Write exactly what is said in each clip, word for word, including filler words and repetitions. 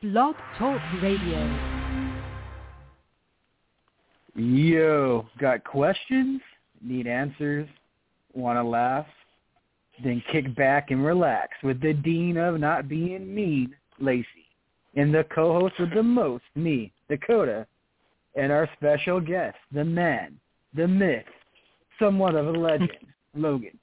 Blog Talk Radio. Yo, got questions? Need answers? Want to laugh? Then kick back and relax with the dean of not being mean, Lacey, and the co-host with the most, me, Dakota, and our special guest, the man, the myth, somewhat of a legend, Logan.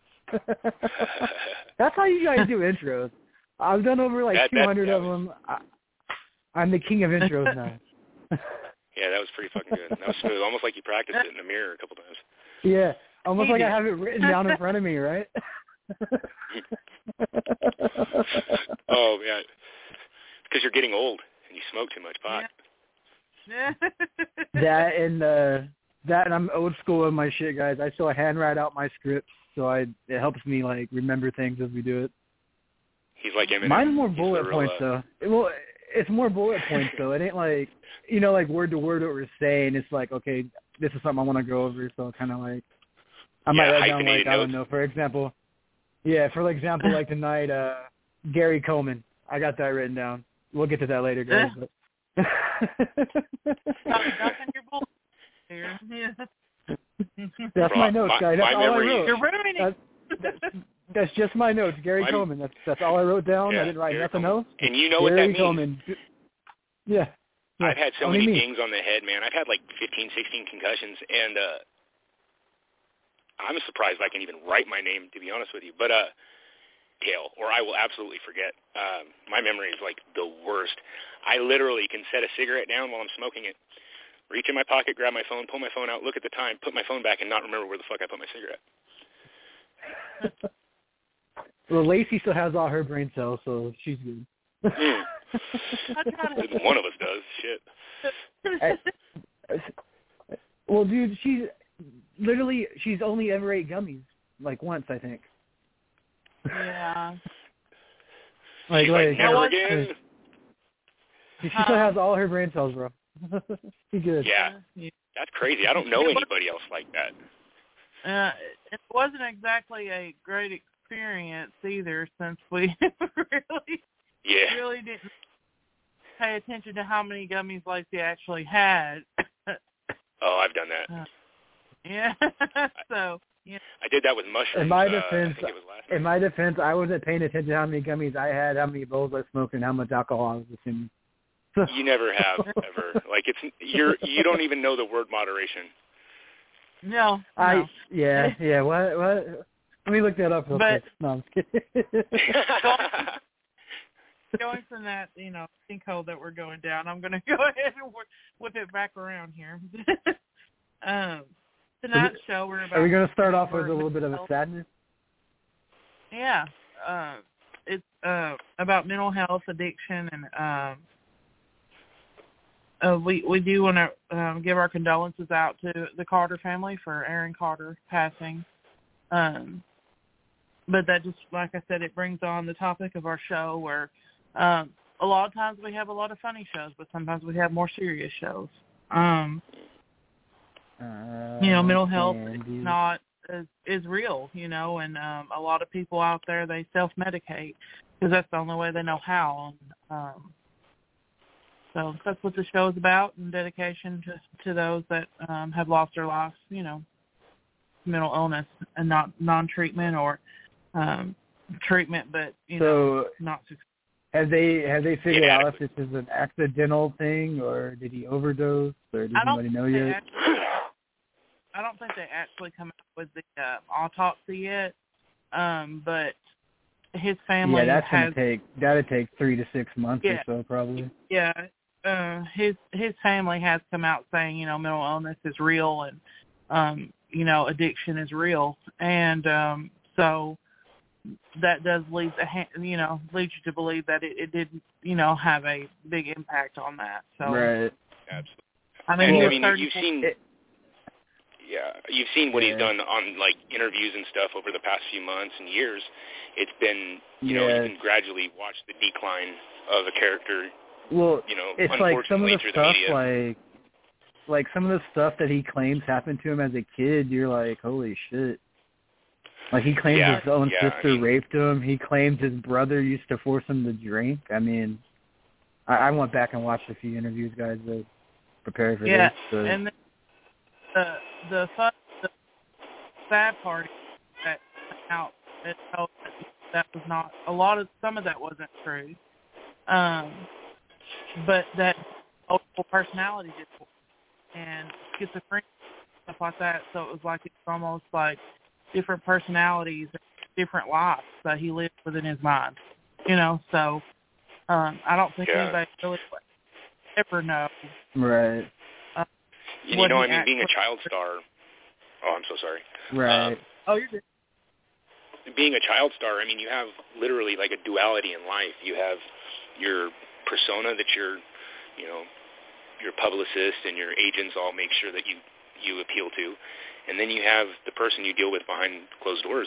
That's how you guys do intros. I've done over like that, two hundred that, of them. I, I'm the king of intros now. Yeah, that was pretty fucking good. That was smooth. Almost like you practiced it in the mirror a couple times. Yeah, almost like I have it written down in front of me, right? Oh, yeah. Because you're getting old and you smoke too much pot. Yeah. that and uh, that and I'm old school with my shit, guys. I still handwrite out my scripts, so I it helps me like remember things as we do it. He's like Eminem. Mine's more He's bullet real, points, uh, though. Well, it's more bullet points, though. It ain't like, you know, like word to word what we're saying. It's like, okay, this is something I want to go over, so kind of like, I might Yeah, write down, like, hyphenated I don't notes. know, for example, yeah, for example, like tonight, uh, Gary Coleman. I got that written down. We'll get to that later, guys. But. Ducking your bullet here. Yeah. That's my notes, my, guys. That's my all I memory, wrote. You're ruining it. That's, that's, that's just my notes. Gary I'm, Coleman. That's that's all I wrote down. Yeah, I didn't write Gary nothing Coleman. else. And you know Gary what that means. Coleman. Yeah. yeah. I've had so Only many me. dings on the head, man. I've had like fifteen, sixteen concussions, and uh, I'm surprised I can even write my name, to be honest with you. But, uh, Dale, or I will absolutely forget. Um, my memory is like the worst. I literally can set a cigarette down while I'm smoking it, reach in my pocket, grab my phone, pull my phone out, look at the time, put my phone back, and not remember where the fuck I put my cigarette. Well, Lacey still has all her brain cells, so she's good. Mm. One of us does. Shit. I, well, dude, she's literally, she's only ever ate gummies, like once, I think. Yeah. Like, She's like, like never like, again. She still has all her brain cells, bro. She's good. Yeah. That's crazy. I don't know anybody else like that. Uh, it wasn't exactly a great experience either, since we really, Yeah. really didn't pay attention to how many gummies Lacey actually had. Oh, I've done that. Uh, yeah. So. Yeah. I did that with mushrooms. In my uh, defense, I think it was last in night. my defense, I wasn't paying attention to how many gummies I had, how many bowls I smoked, and how much alcohol I was consuming. You never have ever. Like it's you're you don't even know the word moderation. No. I no. yeah yeah what what. Let me look that up real But- quick. No, I'm just kidding. Going from that, you know, sinkhole that we're going down, I'm going to go ahead and whip- whip it back around here. um, tonight's show, we're about. Are we going to start off with a we're- little bit of a sadness? Yeah, uh, it's uh, about mental health, addiction, and um, uh, we we do want to um, give our condolences out to the Carter family for Aaron Carter passing. Um, but that just, like I said, it brings on the topic of our show where um, a lot of times we have a lot of funny shows, but sometimes we have more serious shows. Um, Uh, you know, mental health is Andy. not is, is real, you know, and um, a lot of people out there, they self-medicate because that's the only way they know how. And, um, so that's what the show is about, and dedication to, to those that um, have lost their lives, you know, mental illness and not non-treatment or um, treatment, but, you So, know, not successful. Have they have they figured out if Inadequate. this is an accidental thing, or did he overdose, or does I don't anybody know think they yet? actually- I don't think they actually come out with the uh, autopsy yet, um, but his family Yeah, that's has. gonna take that'd take three to six months Yeah. or so, probably. Yeah, uh, his his family has come out saying, you know, mental illness is real and um, you know, addiction is real, and um, so that does lead to ha- you know lead you to believe that it, it did you know have a big impact on that. So Right. Absolutely. I mean, And, he I was mean, thirty-four. you've seen, It- yeah, you've seen what Yeah. he's done on like interviews and stuff over the past few months and years. It's been, you know, Yeah. you can gradually watch the decline of a character. Well, You know, it's like some of unfortunately the through stuff, the media. like like some of the stuff that he claims happened to him as a kid. You're like, holy shit. Like he claims Yeah, his own yeah, I sister mean- raped him. He claims his brother used to force him to drink. I mean, I, I went back and watched a few interviews, guys, to prepare for yeah, this. So. and the the fun, the sad part is that out it told that that was not a lot of some of that wasn't true, um, but that multiple personality disorder and schizophrenia stuff like that. So it was like it's almost like different personalities, different lives that he lived within his mind. You know, so um, I don't think yeah. anybody really ever know. Right. Uh, you know, I mean, being a child star. Oh, I'm so sorry. Right. Um, oh, you're good. Being a child star, I mean, you have literally like a duality in life. You have your persona that you're, you know, your publicist and your agents all make sure that you, you appeal to. And then you have the person you deal with behind closed doors.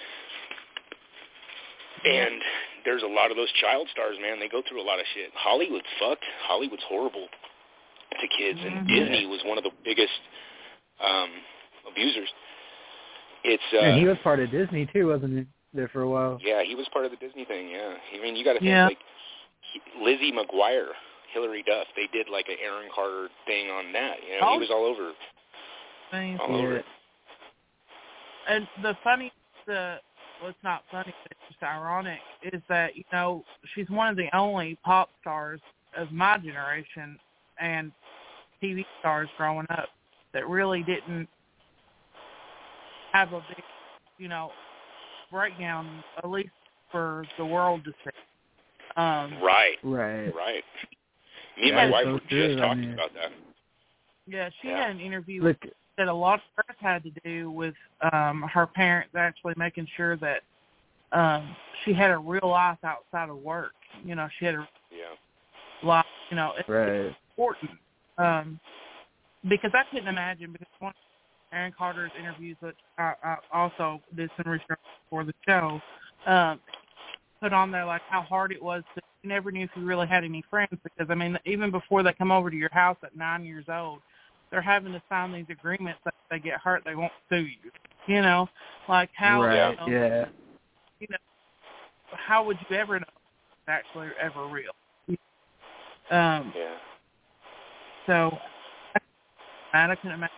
And there's a lot of those child stars, man. They go through a lot of shit. Hollywood's fucked. Hollywood's horrible to kids. And Mm-hmm. Disney was one of the biggest um, abusers. It's uh, and he was part of Disney, too, wasn't he, there for a while? Yeah, he was part of the Disney thing, yeah. I mean, you got to think, yeah. like, he, Lizzie McGuire, Hillary Duff, they did, like, an Aaron Carter thing on that. You know, oh. he was all over. Thank all you. over it. And the funny, the well, it's not funny, but it's just ironic, is that, you know, she's one of the only pop stars of my generation and T V stars growing up that really didn't have a big, you know, breakdown, at least for the world to see. Um, Right. Right. Right. Me and Yeah, my wife so were true, just I talking mean. about that. Yeah, she Yeah. had an interview Look, that a lot of hers had to do with um, her parents actually making sure that um, she had a real life outside of work. You know, she had a Yeah. life, you know, it's right. important. Um, because I couldn't imagine, because one of Aaron Carter's interviews, that I, I also did some research for the show, um, put on there like how hard it was to, you never knew if you really had any friends, because, I mean, even before they come over to your house at nine years old, they're having to sign these agreements that if they get hurt, they won't sue you. You know, like how, Right, you know, yeah. you know, how would you ever know it's actually ever real? Um, Yeah. so, I can imagine.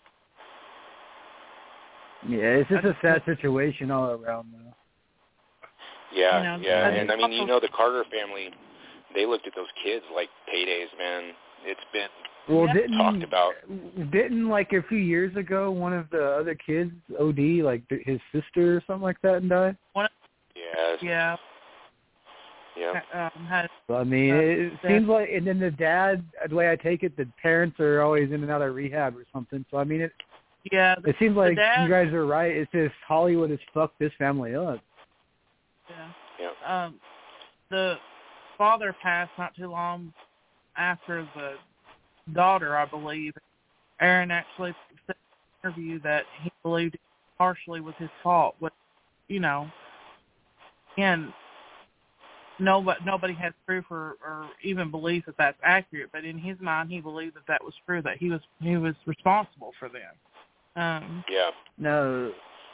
Yeah, it's just a sad situation all around, though. Yeah, You know, yeah. I mean, And, I mean, you also- know, the Carter family, they looked at those kids like paydays, man. It's been Well, Yeah. didn't talked about. didn't like a few years ago one of the other kids O D, like th- his sister or something like that, and die? Yeah. Yeah. Yeah. Um, had, So, I mean, Uh, it that- seems like, and then the dad, the way I take it, the parents are always in and out of rehab or something. So I mean, it yeah. The, it seems like dad- you guys are right. It's just Hollywood has fucked this family up. yeah. Yeah. Um, the father passed not too long after the daughter, I believe. Aaron actually said in an interview that he believed it partially was his fault, but, you know, and nobody, nobody has proof or, or even believes that that's accurate, but in his mind, he believed that that was true, that he was he was responsible for them. Um, Yeah. No,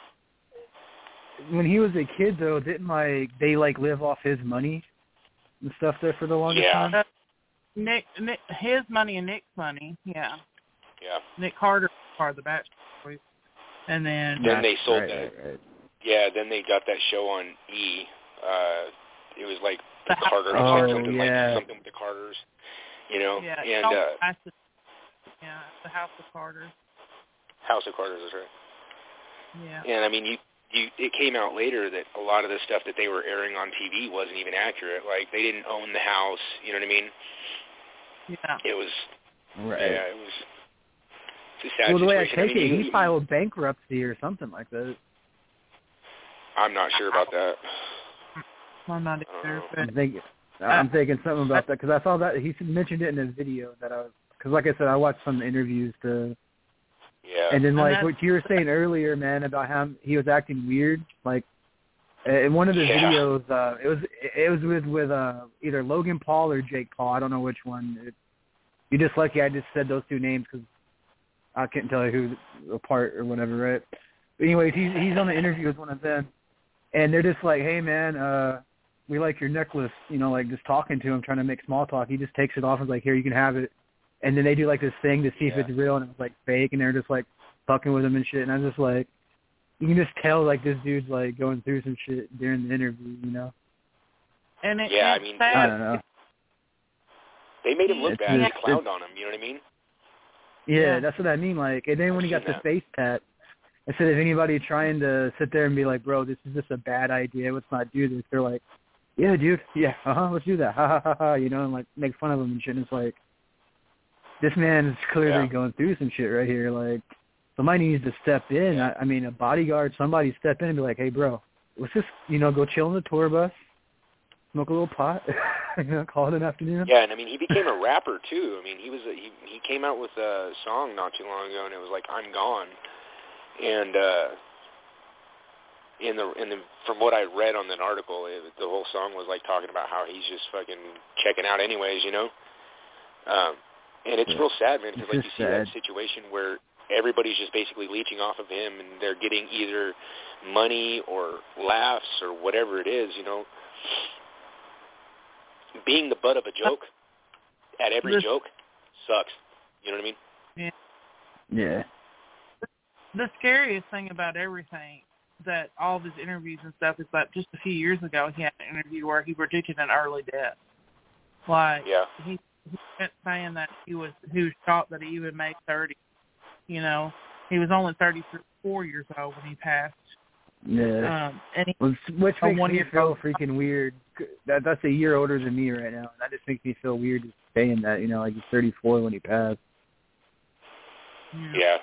when he was a kid though, didn't like they like live off his money and stuff there for the longest Yeah. time? uh, Nick, Nick, his money and Nick's money, yeah. Yeah. Nick Carter was part of the Backstreet Boys, and then Then they sold right, that. right, right. Yeah, then they got that show on E. Uh, it was like the The- Carters, Oh, like something yeah. like something with the Carters, you know. yeah, and House- uh, House of- yeah, the House of Carter, House of Carters is right. yeah, And I mean, you, you, it came out later that a lot of the stuff that they were airing on T V wasn't even accurate. Like they didn't own the house. You know what I mean? yeah. It was. Right. Yeah, it was. It's a sad Well, the way I situation. take I mean, it, you, he filed bankruptcy or something like that. I'm not sure about that. I'm not either, Oh. but I'm thinking, I'm thinking something about that because I saw that he mentioned it in his video that I was. Because like I said, I watched some interviews to. Yeah. And then, And like, that's- what you were saying earlier, man, about how he was acting weird. Like, in one of the Yeah. videos, uh, it was it was with, with uh, either Logan Paul or Jake Paul. I don't know which one. It, you're just lucky I just said those two names because I couldn't tell you who's apart or whatever, right? But anyways, he's, he's on the interview with one of them. And they're just like, hey, man, uh, we like your necklace, you know, like just talking to him, trying to make small talk. He just takes it off and is like, here, you can have it. And then they do like this thing to see yeah. if it's real, and it's like fake, and they're just like fucking with him and shit. And I'm just like, you can just tell like this dude's like going through some shit during the interview, you know? And it, yeah, it's I mean, sad. I don't know. They made him look It's bad. just- They clowned on him. You know what I mean? Yeah, Yeah. that's what I mean. Like, and then I've when he got seen the that. face tat, instead of anybody trying to sit there and be like, bro, this is just a bad idea, let's not do this, they're like, yeah, dude, yeah, uh-huh, let's do that, ha, ha, ha, ha, you know, and, like, make fun of him and shit, and it's like, this man is clearly Yeah. going through some shit right here, like, somebody needs to step in, Yeah. I, I mean, a bodyguard, somebody step in and be like, hey, bro, let's just, you know, go chill on the tour bus, smoke a little pot, you know, call it an afternoon. Yeah, and I mean, he became a rapper too. I mean, he was a, he he came out with a song not too long ago, and it was like "I'm Gone," and uh, in the in the from what I read on that article, it, the whole song was like talking about how he's just fucking checking out anyways, you know. Um, and it's Yeah. real sad, man, because It's like you just see that sad. situation where everybody's just basically leeching off of him, and they're getting either money or laughs or whatever it is, you know. Being the butt of a joke at every This- joke sucks. You know what I mean? Yeah. Yeah. The scariest thing about everything, that all of his interviews and stuff, is that just a few years ago he had an interview where he predicted an early death. Like, Yeah. he, he kept saying that he was he was shocked that he even made thirty. You know, he was only thirty-four years old when he passed. Yeah. Um, and he, Which, which a makes me one-year feel old- freaking weird. That that's a year older than me right now. That just makes me feel weird just saying that. You know, like he's thirty-four when he passed. yeah. Yeah.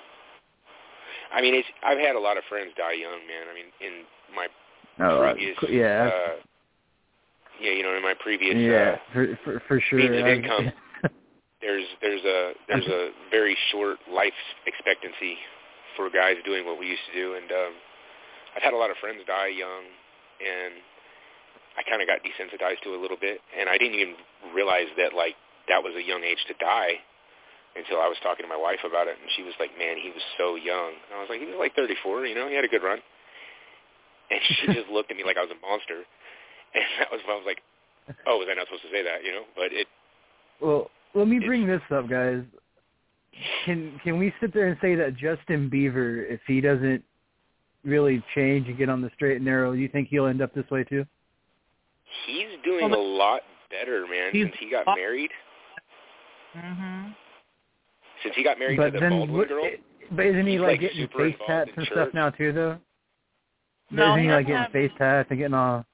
I mean, it's, I've had a lot of friends die young, man. I mean, in my Oh, uh, previous, yeah, uh, yeah, you know, in my previous yeah, uh, for, for for sure. means of I've- income, there's there's a there's a very short life expectancy for guys doing what we used to do, and um, I've had a lot of friends die young, and I kind of got desensitized to it a little bit, and I didn't even realize that like that was a young age to die until I was talking to my wife about it, and she was like, "Man, he was so young." And I was like, "He was like thirty-four, you know, he had a good run." And she just looked at me like I was a monster, and that was when I was like, "Oh, was I not supposed to say that?" You know, but it. Well, let me bring this up, guys. Can can we sit there and say that Justin Bieber, if he doesn't really change and get on the straight and narrow, do you think he'll end up this way too? He's doing a lot better, man, He's- since he got married. Mhm. Since he got married But to the then, Baldwin what, girl. but isn't he he's, like, like, getting super face involved tats in and church. stuff now too, though? But No, isn't he he like doesn't getting have- face tats and getting all?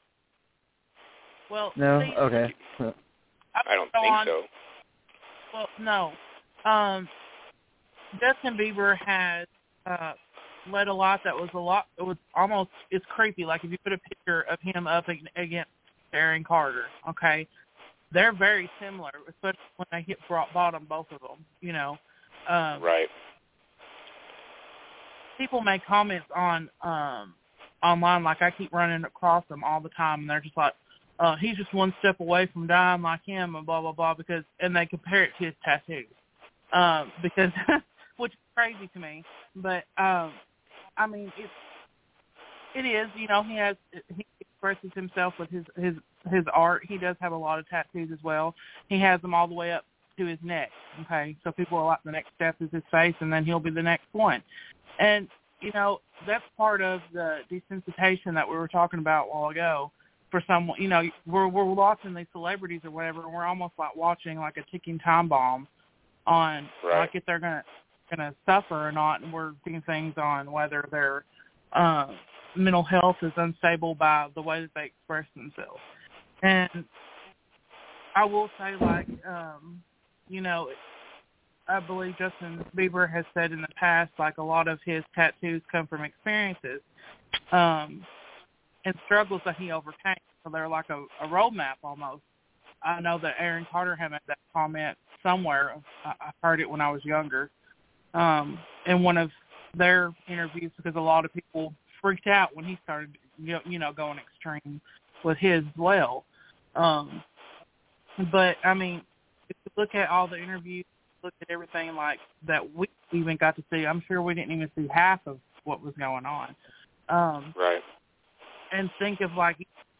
Well, No, see, okay. I don't go think on. so. Well, no. Um, Justin Bieber has uh, led a lot that was a lot. It was almost it's creepy. Like if you put a picture of him up ag- against Aaron Carter, okay, they're very similar, especially when they hit rock bottom, both of them. You know, um, Right. people make comments on um, online, like I keep running across them all the time, and they're just like, uh, he's just one step away from dying like him, and blah blah blah. Because and they compare it to his tattoos, um, because which is crazy to me. But um, I mean, it's it is. You know, he has he expresses himself with his his his art. He does have a lot of tattoos as well. He has them all the way up to his neck. Okay, so people are like, the next step is his face, and then he'll be the next one. And you know, that's part of the desensitization that we were talking about a while ago. For someone, you know, we're we're watching these celebrities or whatever, and we're almost like watching like a ticking time bomb on Right. like if they're gonna gonna suffer or not, and we're seeing things on whether their uh, mental health is unstable by the way that they express themselves. And I will say, like, um, you know, I believe Justin Bieber has said in the past, like a lot of his tattoos come from experiences. Um, and struggles that he overcame. So they're like a, a roadmap almost. I know that Aaron Carter had made that comment somewhere. I, I heard it when I was younger um, in one of their interviews, because a lot of people freaked out when he started, you know, you know going extreme with his as well. Um, but, I mean, if you look at all the interviews, look at everything like that we even got to see, I'm sure we didn't even see half of what was going on. Um, Right. And think of, like,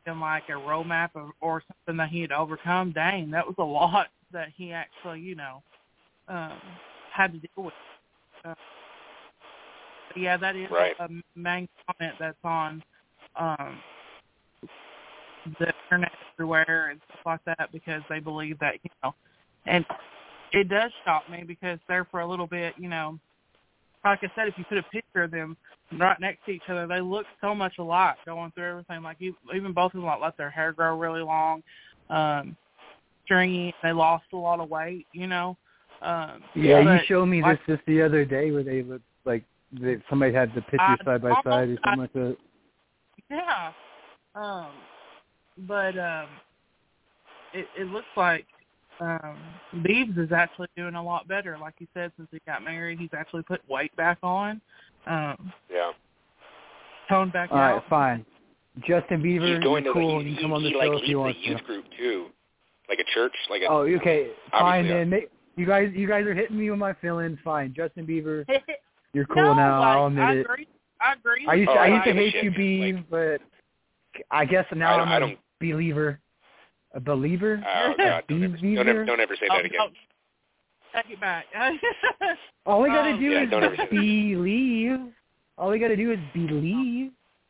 in like a roadmap or, or something that he had overcome. Dang, that was a lot that he actually, you know, um, had to deal with. Uh, yeah, that is right. a, a main comment that's on um, the internet everywhere and stuff like that, because they believe that, you know, and it does shock me because there for a little bit, you know, like I said, if you put a picture of them right next to each other, they look so much alike going through everything. Like even both of them like let their hair grow really long, um, stringy. They lost a lot of weight, you know. Um, yeah, but you showed me like, this just the other day where they looked like they, somebody had the picture I, side by almost, side or something I, like that. Yeah. Um, but um, it, it looks like um, Beebs is actually doing a lot better. Like you said, since he got married, he's actually put weight back on. Um, yeah. Toned back All out. right, fine. Justin Bieber, He's going you're to cool. he, you he, can come on the he show like if you leads want a youth to. group too, like a church, like a. Oh, okay, fine obviously, then. They, you guys, you guys are hitting me with my feelings. Fine, Justin Bieber, you're cool no, now. like, I'll admit I it. agree. I agree. I used Oh, to, I I used to don't give a hate shit, you, man. Beeb, Like, but I guess now I, I'm I a don't, believer. A believer? Oh God! Don't ever, Beeb don't ever, Beaver? don't ever say Oh, that again. no. Take it back. All we gotta um, do yeah, is don't ever say that. believe. All we gotta do is believe.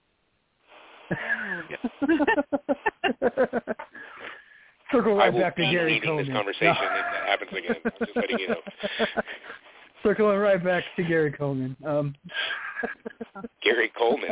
Circle I right will back to be Gary leaving Coleman. this conversation if that happens again. I'm just letting you know. Circling right back to Gary Coleman. Um, Gary Coleman,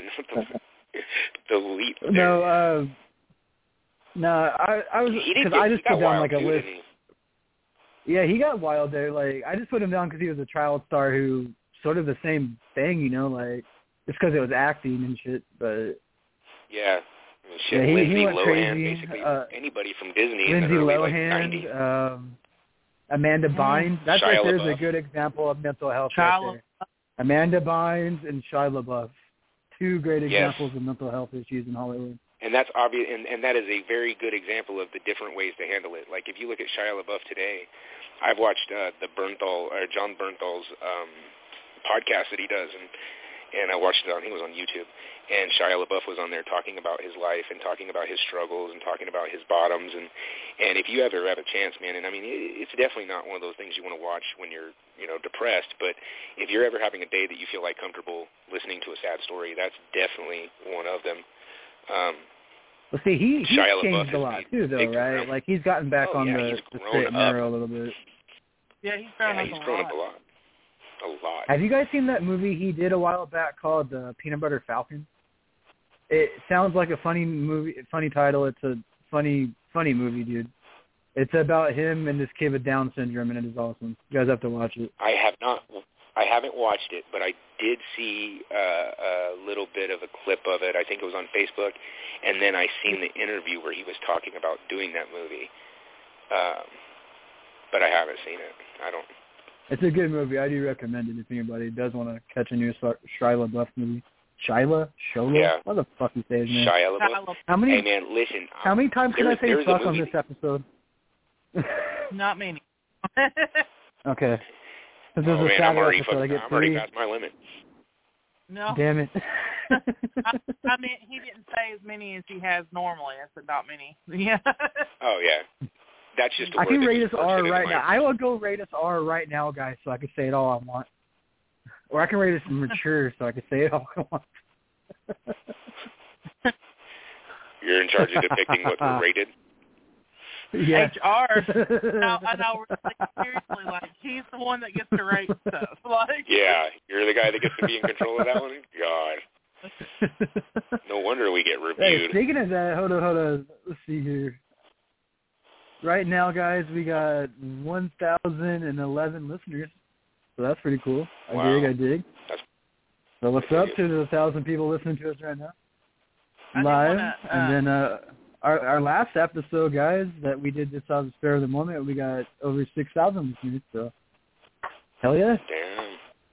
the lead. no, uh, no, I, I was he did because get, I just he got put down wild like a too, list. didn't he? Yeah, he got wild there. Like I just put him down because he was a child star who sort of the same thing, you know, like just because it was acting and shit. But yeah, I mean, shit, yeah, he, Lindsay he went Lohan, crazy. basically Uh, anybody from Disney Lindsay in the early like Lohan, nineties. um, Amanda Bynes. That's Shia right. There's a LaBeouf. good example of mental health Shia right there. Amanda Bynes and Shia LaBeouf, two great Yes. examples of mental health issues in Hollywood. And that's obvious, and, and that is a very good example of the different ways to handle it. Like if you look at Shia LaBeouf today, I've watched uh, the Bernthal or John Bernthal's um, podcast that he does, and and I watched it on. He was on YouTube, and Shia LaBeouf was on there talking about his life and talking about his struggles and talking about his bottoms. And and if you ever have a chance, man, and I mean, it, it's definitely not one of those things you want to watch when you're you know depressed. But if you're ever having a day that you feel like comfortable listening to a sad story, that's definitely one of them. Um, Well, see, he he's Shia LaBeouf changed a is lot the too, though, big right? ground. Like he's gotten back Oh, on yeah, the, he's the grown straight and narrow up. a little bit. Yeah, he's grown yeah, up he's a grown lot. up a lot. A lot. Have you guys seen that movie he did a while back called uh, Peanut Butter Falcon? It sounds like a funny movie, funny title. It's a funny, funny movie, dude. It's about him and this kid with Down syndrome, and it is awesome. You guys have to watch it. I have not. I haven't watched it, but I did see uh, a little bit of a clip of it. I think it was on Facebook, and then I seen the interview where he was talking about doing that movie. Um, but I haven't seen it. I don't. It's a good movie. I do recommend it if anybody does want to catch a new Shia LaBeouf movie. Shia? Shola? Yeah. What the fuck you say his name? Shia LaBeouf. How many? Hey man, listen. How many times can there, I say there's fuck a on movie, this episode? Not many. Okay. Since Oh this is a man, I'm Saturday already, episode, I fucking, get I'm already three. past my limit. No. Damn it. I, I mean, he didn't say as many as he has normally. I said not many. Yeah. Oh yeah, that's just a I word can that rate just us works R into right my- now. I will go rate us R right now, guys, so I can say it all I want. Or I can rate us mature, so I can say it all I want. You're in charge of depicting what we're rated. Yeah. H R. No, I know. Like, seriously, like he's the one that gets to rate stuff. Like. Yeah, you're the guy that gets to be in control of that one. God, no wonder we get Hey, reviewed. speaking of that, hold on, hold on. Let's see here. Right now, guys, we got one thousand eleven listeners, so that's pretty cool. I Wow. dig, I dig. That's So what's pretty up good. to the thousand people listening to us right now? I do Live, wanna, uh, and then uh, our our last episode, guys, that we did just out of the spare of the moment, we got over six thousand listeners. So, hell yeah, Damn.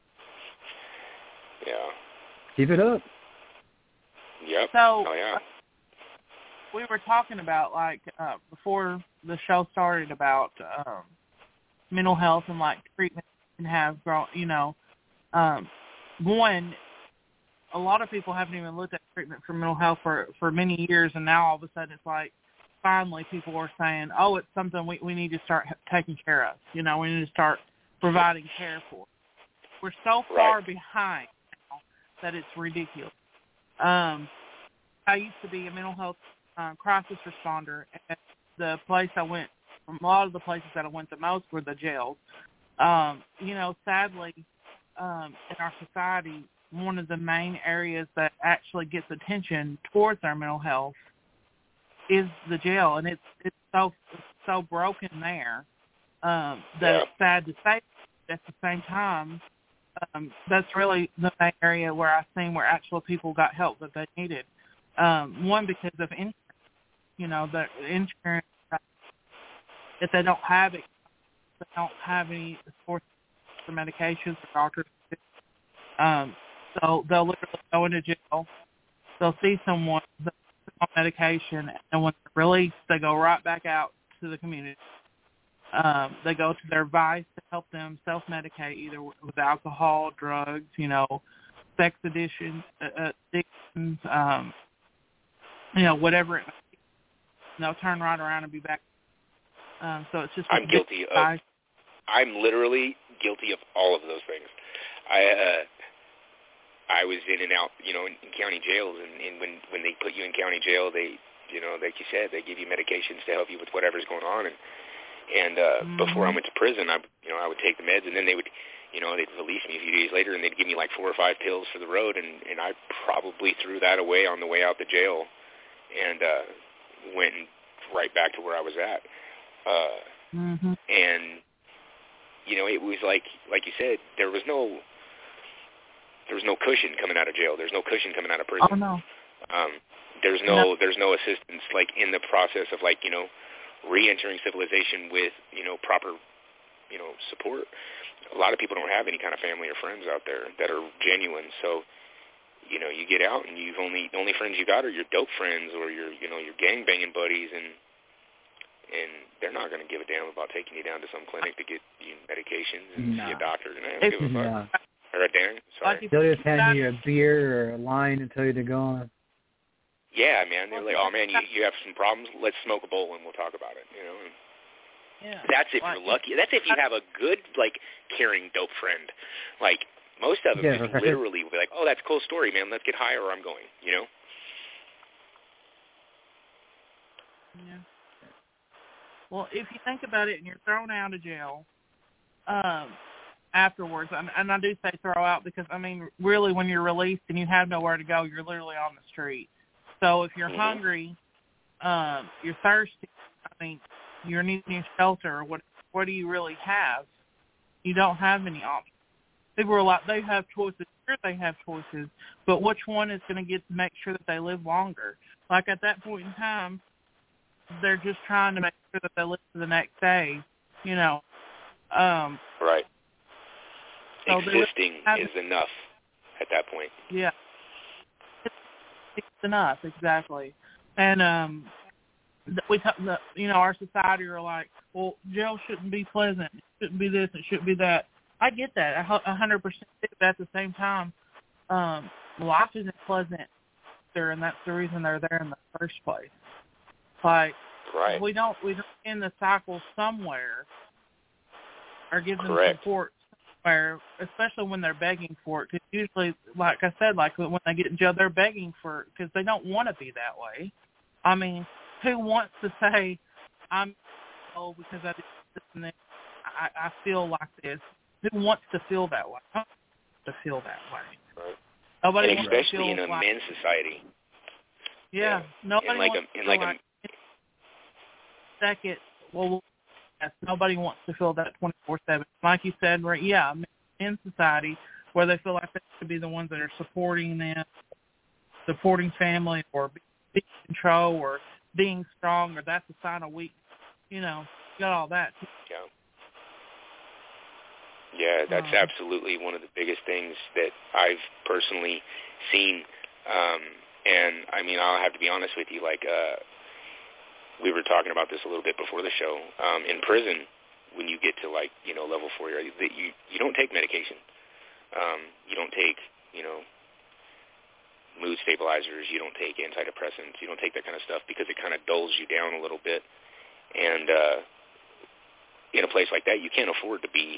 Yeah. keep it up. Yep. So Oh yeah. we were talking about like uh, before the show started about um, mental health and like treatment and have grown. You know, um, one, a lot of people haven't even looked at treatment for mental health for, for many years, and now all of a sudden it's like, finally people are saying, oh, it's something we, we need to start taking care of. You know, we need to start providing care for. We're so far Right. behind now that it's ridiculous. Um, I used to be a mental health uh, crisis responder, and the place I went, a lot of the places that I went the most were the jails. Um, you know, sadly, um, in our society, one of the main areas that actually gets attention towards our mental health is the jail, and it's it's so it's so broken there um, that Yeah. it's sad to say. At the same time, um, that's really the main area where I've seen where actual people got help that they needed. Um, one, because of insurance. You know, the insurance, if they don't have it, they don't have any support for medications or doctors. Um, so they'll literally go into jail. They'll see someone that's on medication, and when they're released, they go right back out to the community. Um, they go to their vice to help them self-medicate, either with alcohol, drugs, you know, sex addiction, uh, addictions, um, you know, whatever it may be. And they'll turn right around and be back. Um, so it's just I'm guilty of. vice. I'm literally guilty of all of those things. I uh, I was in and out, you know, in, in county jails, and, and when when they put you in county jail, they, you know, like you said, they give you medications to help you with whatever's going on. And and uh, Mm-hmm. before I went to prison, I, you know, I would take the meds, and then they would, you know, they'd release me a few days later, and they'd give me like four or five pills for the road, and and I probably threw that away on the way out the jail, and uh, went right back to where I was at. Uh, Mm-hmm. and you know, it was like like you said, there was no there was no cushion coming out of jail. There's no cushion coming out of prison. Oh no. Um, there's no, no there's no assistance like in the process of like, you know, re-entering civilization with, you know, proper, you know, support. A lot of people don't have any kind of family or friends out there that are genuine. So, you know, you get out and you've only the only friends you got are your dope friends or your, you know, your gang banging buddies, and and they're not going to give a damn about taking you down to some clinic to get you medications and No. see a doctor. They're not going to give a fuck. No. Or a damn, sorry. Like if They'll you just hand you a beer or a line and tell you to go on. Yeah, man. They're like, oh man, you you have some problems. Let's smoke a bowl and we'll talk about it. You know. And Yeah. that's if Like, you're lucky. That's if you have a good, like, caring dope friend. Like most of them Yeah, just right. literally be like, oh, that's a cool story, man. Let's get high or I'm going. You know. Yeah. Well, if you think about it and you're thrown out of jail um, afterwards, and, and I do say throw out because, I mean, really when you're released and you have nowhere to go, you're literally on the street. So if you're Mhm. hungry, um, you're thirsty, I mean, you're needing shelter, what, what do you really have? You don't have any options. People are like, they have choices. Sure, they have choices, but which one is going to get to make sure that they live longer? Like at that point in time, they're just trying to make sure that they live to the next day, you know. Um, Right. So they Existing have- is enough at that point. yeah, it's, it's enough, exactly. And um, th- we, t- the, you know, our society are like, well, jail shouldn't be pleasant. It shouldn't be this. It shouldn't be that. I get that, a hu- a hundred percent. But at the same time, um, life isn't pleasant there, and that's the reason they're there in the first place. Like, Right. we don't we don't end the cycle somewhere or give them Correct. support somewhere, especially when they're begging for it. Because usually, like I said, like when they get in jail, they're begging for it because they don't want to be that way. I mean, who wants to say, I'm oh because I did this and this, I, I feel like this? Who wants to feel that way? I don't want to feel that way. Right. Nobody And wants to especially feel in a like, men's society. yeah, yeah. nobody In like wants a in to like feel a like second, well, yes, nobody wants to feel that twenty-four seven. Like you said, right? Yeah, in society where they feel like they should be the ones that are supporting them, supporting family, or being in control, or being strong, or that's a sign of weakness. You know, you got all that. Yeah. Yeah, that's Um, absolutely one of the biggest things that I've personally seen. Um, and, I mean, I'll have to be honest with you, like, uh, we were talking about this a little bit before the show. Um, in prison, when you get to, like, you know, level four, you, you, you don't take medication. Um, you don't take, you know, mood stabilizers. You don't take antidepressants. You don't take that kind of stuff because it kind of dulls you down a little bit. And uh, in a place like that, you can't afford to be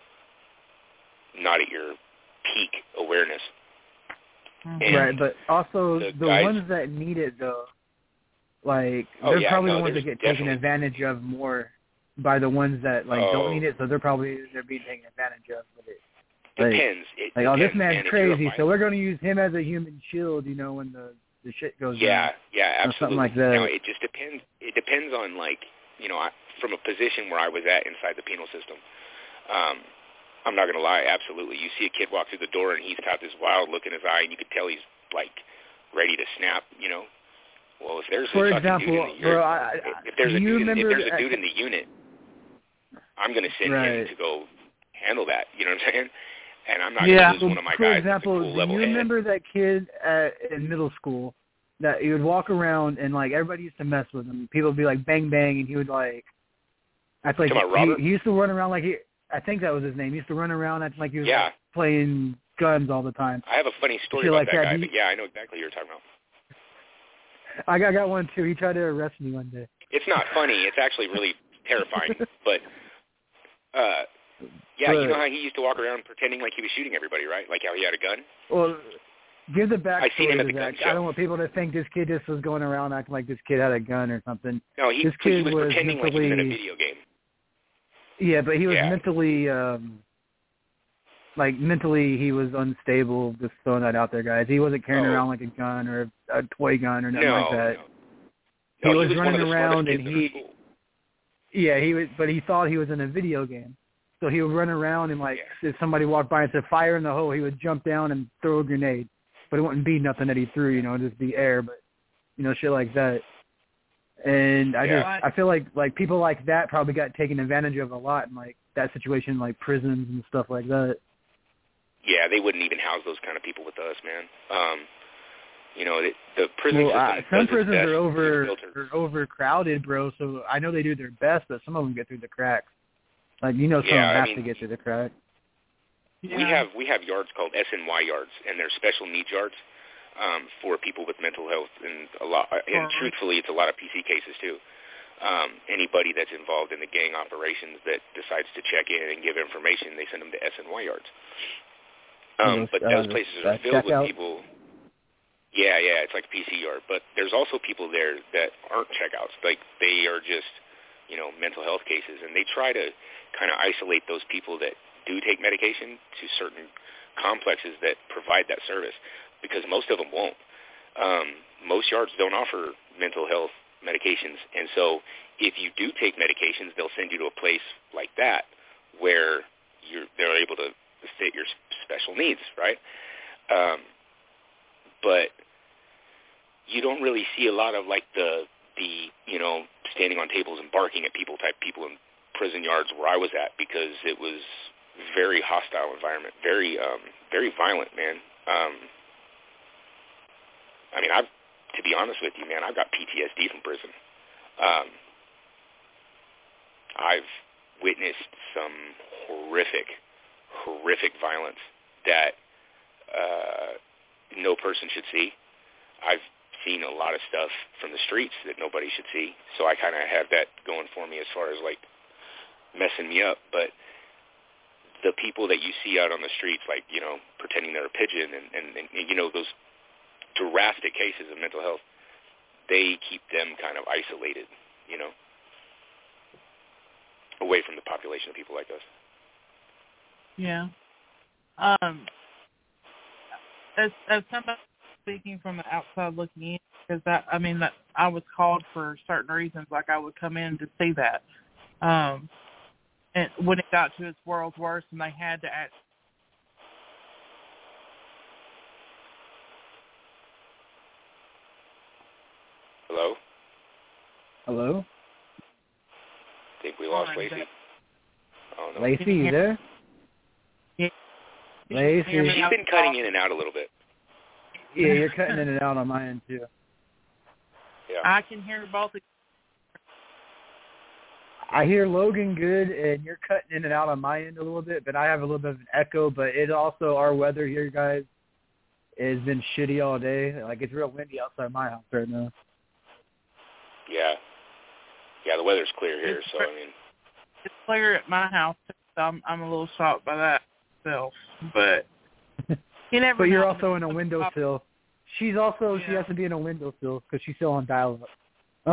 not at your peak awareness. Mm-hmm. Right, but also the, the guys, ones that need it, though, like, oh, they're yeah, probably no, the ones that get taken advantage of more by the ones that, like, oh. don't need it, so they're probably, they're being taken advantage of with it. Like, Depends. It like depends, oh, this man's man. crazy, so we're going to use him as a human shield, you know, when the, the shit goes Yeah, down. yeah, absolutely. Or something like that. Now, it just depends. It depends on, like, you know, I, from a position where I was at inside the penal system, um, I'm not going to lie, absolutely. You see a kid walk through the door, and he's got this wild look in his eye, and you could tell he's, like, ready to snap, you know. Well, if there's For a example, dude in the, bro, I, if there's do a you dude, remember if there's a dude at, in the unit, I'm going to send right. him to go handle that. You know what I'm saying? And I'm not yeah. going to lose one of my For guys. example, Cool do level you head. remember that kid at, in middle school that he would walk around and, like, everybody used to mess with him? People would be like, bang, bang, and he would, like, act like Talking about Robert? he, he used to run around like he, I think that was his name. He used to run around acting like he was Yeah. like, playing guns all the time. I have a funny story Shit about like that, that. guy, Do you- but yeah, I know exactly what you're talking about. I got, I got one, too. He tried to arrest me one day. It's not funny. It's actually really terrifying. But, uh, yeah, But- you know how he used to walk around pretending like he was shooting everybody, right? Like how he had a gun? Well, give the I seen backstory him at to the gun that. show. I don't want people to think this kid just was going around acting like this kid had a gun or something. No, he, This he kid was, was pretending like he was in a mentally- video game. Yeah, but he was Yeah. mentally, um, like, mentally he was unstable, just throwing that out there, guys. He wasn't carrying Oh. around like a gun or a, a toy gun or nothing No, like that. no. He No, was he was running one of the around smartest and kids in the he, school. yeah, he was, but he thought he was in a video game. So he would run around and, like, Yeah. if somebody walked by and said, fire in the hole, he would jump down and throw a grenade. But it wouldn't be nothing that he threw, you know, it'd just be air, but, you know, shit like that. And I Yeah. just, I feel like, like, people like that probably got taken advantage of a lot in, like, that situation, like prisons and stuff like that. Yeah, they wouldn't even house those kind of people with us, man. Um, you know, the, the prison Well, uh, system some does its prisons best are to over filter. are overcrowded, bro. So I know they do their best, but some of them get through the cracks. Like, you know, some Yeah, of them I have mean, to get through the cracks. Yeah. We have we have yards called S N Y yards, and they're special needs yards um, for people with mental health, and a lot. And Uh-huh. truthfully, it's a lot of P C cases too. Um, anybody that's involved in the gang operations that decides to check in and give information, they send them to S N Y yards. Um, but those uh, places uh, are filled with checkout. people. Yeah, yeah, it's like a P C yard. But there's also people there that aren't checkouts. Like, they are just, you know, mental health cases, and they try to kind of isolate those people that do take medication to certain complexes that provide that service, because most of them won't. Um, most yards don't offer mental health medications, and so if you do take medications, they'll send you to a place like that where you're they're able to fit your special needs, right? Um, but you don't really see a lot of like the the you know standing on tables and barking at people type people in prison yards where I was at, because it was very hostile environment, very um, very violent, man. Um, I mean, I've to be honest with you, man, I've got P T S D from prison. Um, I've witnessed some horrific, horrific violence that uh, no person should see. I've seen a lot of stuff from the streets that nobody should see, so I kind of have that going for me as far as, like, messing me up. But the people that you see out on the streets, like, you know, pretending they're a pigeon and, and, and you know, those drastic cases of mental health, they keep them kind of isolated, you know, away from the population of people like us. Yeah. Um, as as somebody speaking from the outside looking in, because that I mean that I was called for certain reasons, like I would come in to see that. Um, and when it got to its world's worst, and they had to act. Hello? Hello? I think we lost Hold on, Lacey. Oh, no. Lacey, you there? Yeah. Lacey. She's been cutting in and out a little bit. Yeah, you're cutting in and out on my end, too. Yeah. I can hear both. Of I hear Logan good, and you're cutting in and out on my end a little bit, but I have a little bit of an echo. But it also, our weather here, guys, it's been shitty all day. Like, it's real windy outside my house right now. Yeah. Yeah, the weather's clear here, It's so, I mean. It's clear at my house, so I'm, I'm a little shocked by that myself. But you never But you're know. also in a windowsill. She's also, Yeah. she has to be in a windowsill because she's still on dial-up.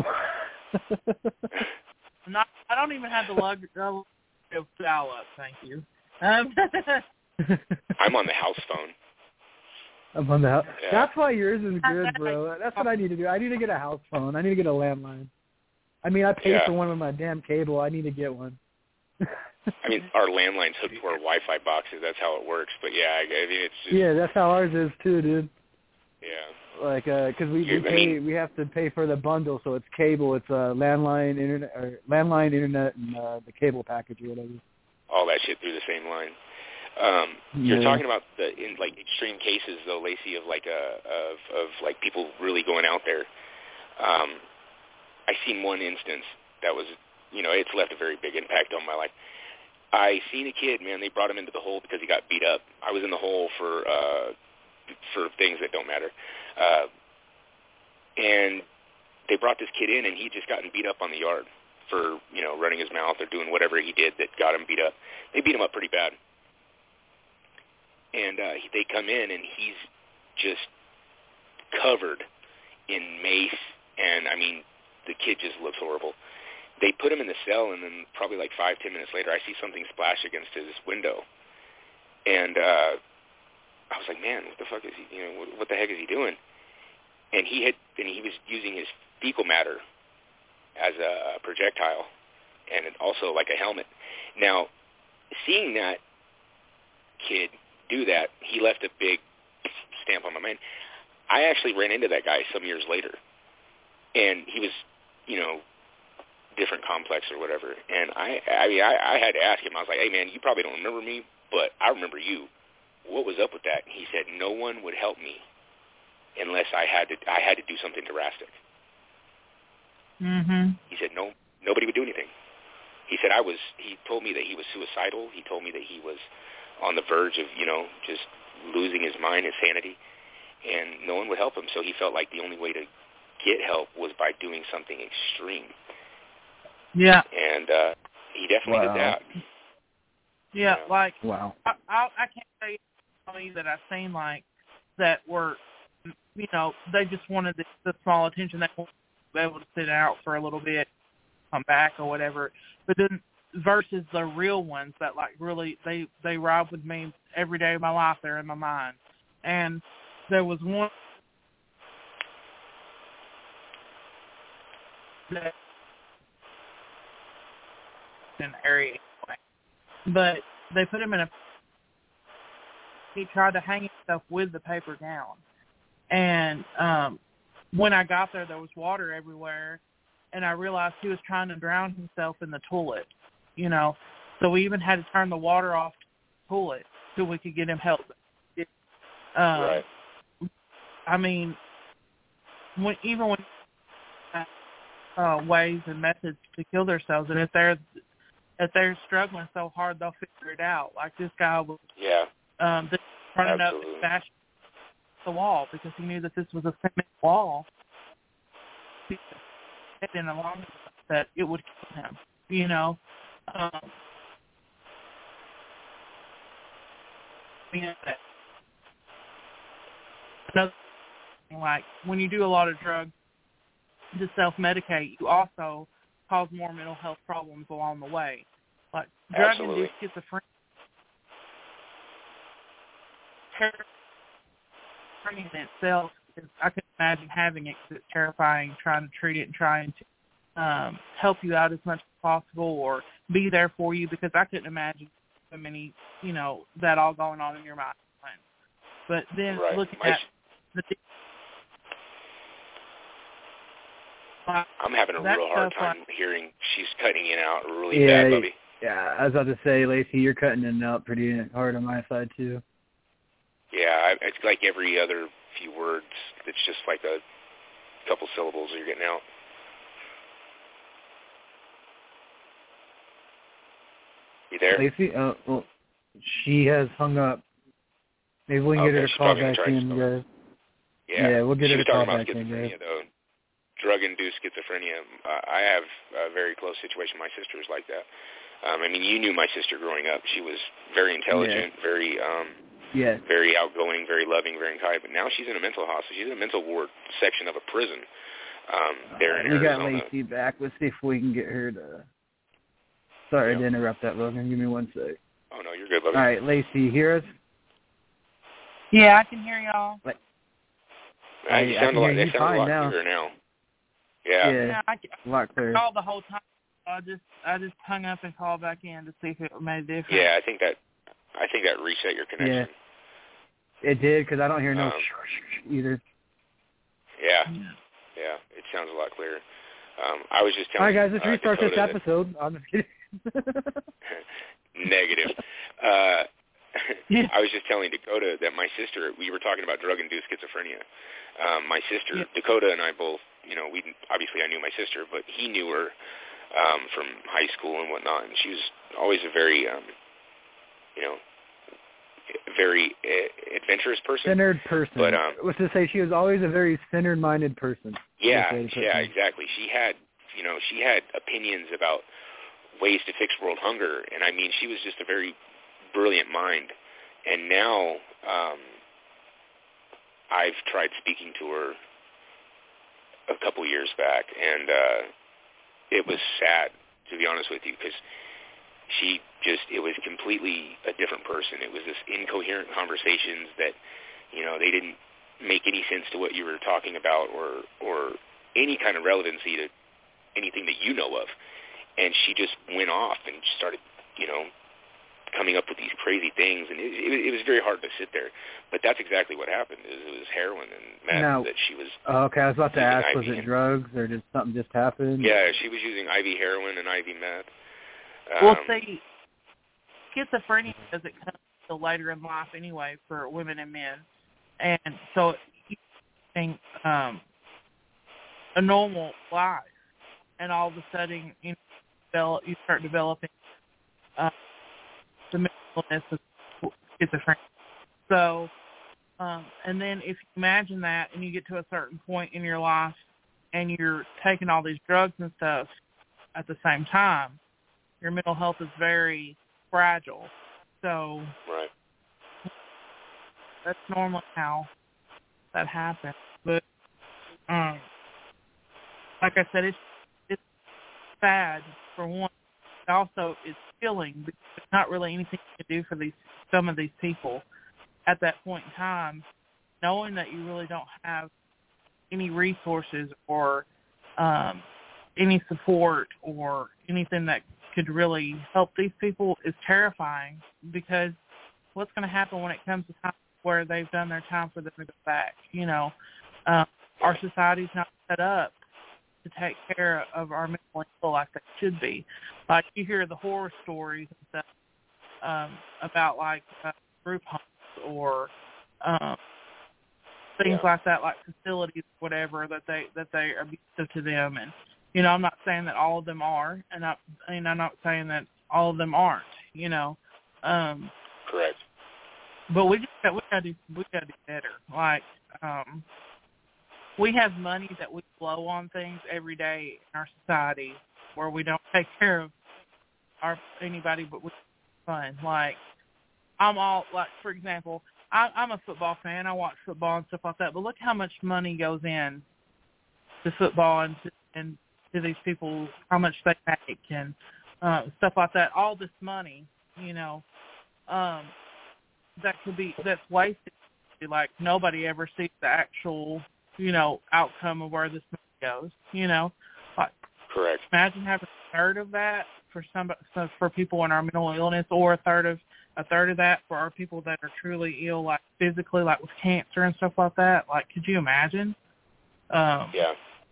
Not, I don't even have the luxury of dial-up, thank you. Um, I'm on the house phone. I'm on the house. Yeah. That's why yours is good, bro. That's what I need to do. I need to get a house phone. I need to get a landline. I mean, I paid Yeah. for one with my damn cable. I need to get one. I mean, our landline's hooked to our Wi-Fi boxes. That's how it works. But, yeah, I, I mean, it's just. Yeah, that's how ours is, too, dude. Yeah. Like, uh, cause we, we I pay, mean- we have to pay for the bundle, so it's cable, it's uh, landline, internet, or landline, internet, and uh, the cable package or whatever. All that shit through the same line. Um, you're Yeah. talking about the in like extreme cases, though, Lacey, of like a of of like people really going out there. Um, I seen one instance that was, you know, it's left a very big impact on my life. I seen a kid, man. They brought him into the hole because he got beat up. I was in the hole for uh, for things that don't matter, uh, and they brought this kid in, and he'd just gotten beat up on the yard for, you know, running his mouth or doing whatever he did that got him beat up. They beat him up pretty bad. And uh, he, they come in, and he's just covered in mace, and, I mean, the kid just looks horrible. They put him in the cell, and then probably like five, ten minutes later, I see something splash against his window. And uh, I was like, man, what the fuck is he, you know, what, what the heck is he doing? And he had, and he was using his fecal matter as a projectile, and also like a helmet. Now, seeing that kid do that, he left a big stamp on my mind. I actually ran into that guy some years later, and he was, you know, different complex or whatever. And I, I mean, I, I had to ask him. I was like, hey, man, you probably don't remember me, but I remember you. What was up with that? And he said, no one would help me unless I had to. I had to do something drastic. mhm. He said, no, nobody would do anything. He said, I was. He told me that he was suicidal. He told me that he was on the verge of, you know, just losing his mind, his sanity, and no one would help him. So he felt like the only way to get help was by doing something extreme. Yeah. And uh, he definitely Wow. did that. Yeah, Yeah. like Wow. I, I I can't say any that I've seen like that were, you know, they just wanted the, the small attention. They wanted to be able to sit out for a little bit, come back or whatever. But then versus the real ones that like really they they ride with me every day of my life. They're in my mind. And there was one that in an area anyway, but they put him in a. He tried to hang himself with the paper gown, and um, when I got there, there was water everywhere, and I realized he was trying to drown himself in the toilet. You know, so we even had to turn the water off the toilet so we could get him help. It, um, Right. I mean, when even when uh, ways and methods to kill themselves, and if they're if they're struggling so hard, they'll figure it out. Like this guy was Yeah. um, just running Absolutely. up and bashing the wall because he knew that this was a cement wall. And along that it would kill him, you know. Um, you know that. Another thing, like when you do a lot of drugs to self-medicate, you also cause more mental health problems along the way. Like drug-induced schizophrenia. Schizophrenia in itself, is, I can imagine having it because it's terrifying, trying to treat it and trying to um, help you out as much as possible or be there for you, because I couldn't imagine so many, you know, that all going on in your mind. But then Right. looking My at the I'm having a that real hard stuff, time like, hearing. She's cutting in and out really Yeah, bad, Bubby. yeah. I was about to say, Lacey, you're cutting in and out pretty hard on my side too. Yeah, I, it's like every other few words. It's just like a couple syllables you're getting out. You there? Lacey, uh, well, she has hung up. Maybe we can okay, get her to she's call probably gonna back try in, to- guys. Yeah, Yeah, we'll get she her was to call talking about back in, schizophrenia, guys. though. Drug-induced schizophrenia. Uh, I have a very close situation. My sister is like that. Um, I mean, you knew my sister growing up. She was very intelligent, yeah. very um, yeah. very outgoing, very loving, very kind. But now she's in a mental hospital. She's in a mental ward section of a prison um, there in we Arizona. got Lacey back. Let's see if we can get her to... Sorry yeah. to interrupt that, Logan. Give me one sec. Oh, no, you're good, Logan. All right, Lacey, you hear us? Yeah, I can hear y'all. Like, uh, you I, sound I a lot, can hear they you sound a fine lot now. clearer now. Yeah. Yeah, yeah I, a lot clearer. I called the whole time. I just I just hung up and called back in to see if it made a difference. Yeah, I think that I think that reset your connection. Yeah. It did, because I don't hear no um, either. Yeah. Yeah. Yeah, it sounds a lot clearer. Um, I was just All right, telling guys, let's uh, restart this Dakota episode. I'm just kidding. Negative. Uh, Yeah. I was just telling Dakota that my sister, we were talking about drug-induced schizophrenia. Um, my sister, Yeah. Dakota and I both, you know, we obviously I knew my sister, but he knew her um, from high school and whatnot, and she was always a very, um, you know, very uh, adventurous person. Centered person. But, um, what's to say, she was always a very centered-minded person. Yeah, That's the way to put yeah, things. exactly. She had, you know, she had opinions about ways to fix world hunger, and I mean, she was just a very brilliant mind. And now um, I've tried speaking to her a couple years back, and uh, it was sad, to be honest with you, because she just, it was completely a different person. It was this incoherent conversations that, you know, they didn't make any sense to what you were talking about or or any kind of relevancy to anything that you know of. And she just went off and started, you know, coming up with these crazy things, and it, it, it was very hard to sit there. But that's exactly what happened. Is it was heroin and meth Now, that she was. Oh, okay, I was about to ask, was I V it drugs or did something just happen? Yeah, she was using I V heroin and I V meth. Um, Well, see, schizophrenia doesn't come until later in life anyway for women and men, and so you think um, a normal life, and all of a sudden you know, develop, you start developing uh, the mental illness of schizophrenia. So, um, and then if you imagine that, and you get to a certain point in your life, and you're taking all these drugs and stuff at the same time, your mental health is very fragile. So right. that's normally how that happens. But um, like I said, it's it's sad for one. Also, it's killing because there's not really anything you can do for these some of these people at that point in time, knowing that you really don't have any resources or um, any support or anything that could really help these people is terrifying, because what's going to happen when it comes to time where they've done their time for them to go back? You know, um, our society's not set up to take care of our mental health like they should be. Like you hear the horror stories and stuff um, about like uh, group homes or um, things Yeah. like that, like facilities, whatever that they that they are abusive to them. And you know, I'm not saying that all of them are, and I and I'm not saying that all of them aren't. You know, um, Correct. but we just got, we got to do we got to do better. Like um, we have money that we blow on things every day in our society where we don't take care of our anybody, but we fun. Like I'm all like, for example, I, I'm a football fan. I watch football and stuff like that. But look how much money goes in to football and to, and to these people, how much they make and uh, stuff like that. All this money, you know, um, that could be that's wasted. Like nobody ever sees the actual, you know, outcome of where this money goes. You know, like Correct. imagine having a third of that for some for people in our mental illness, or a third of a third of that for our people that are truly ill, like physically, like with cancer and stuff like that. Like, could you imagine? Um, Yeah.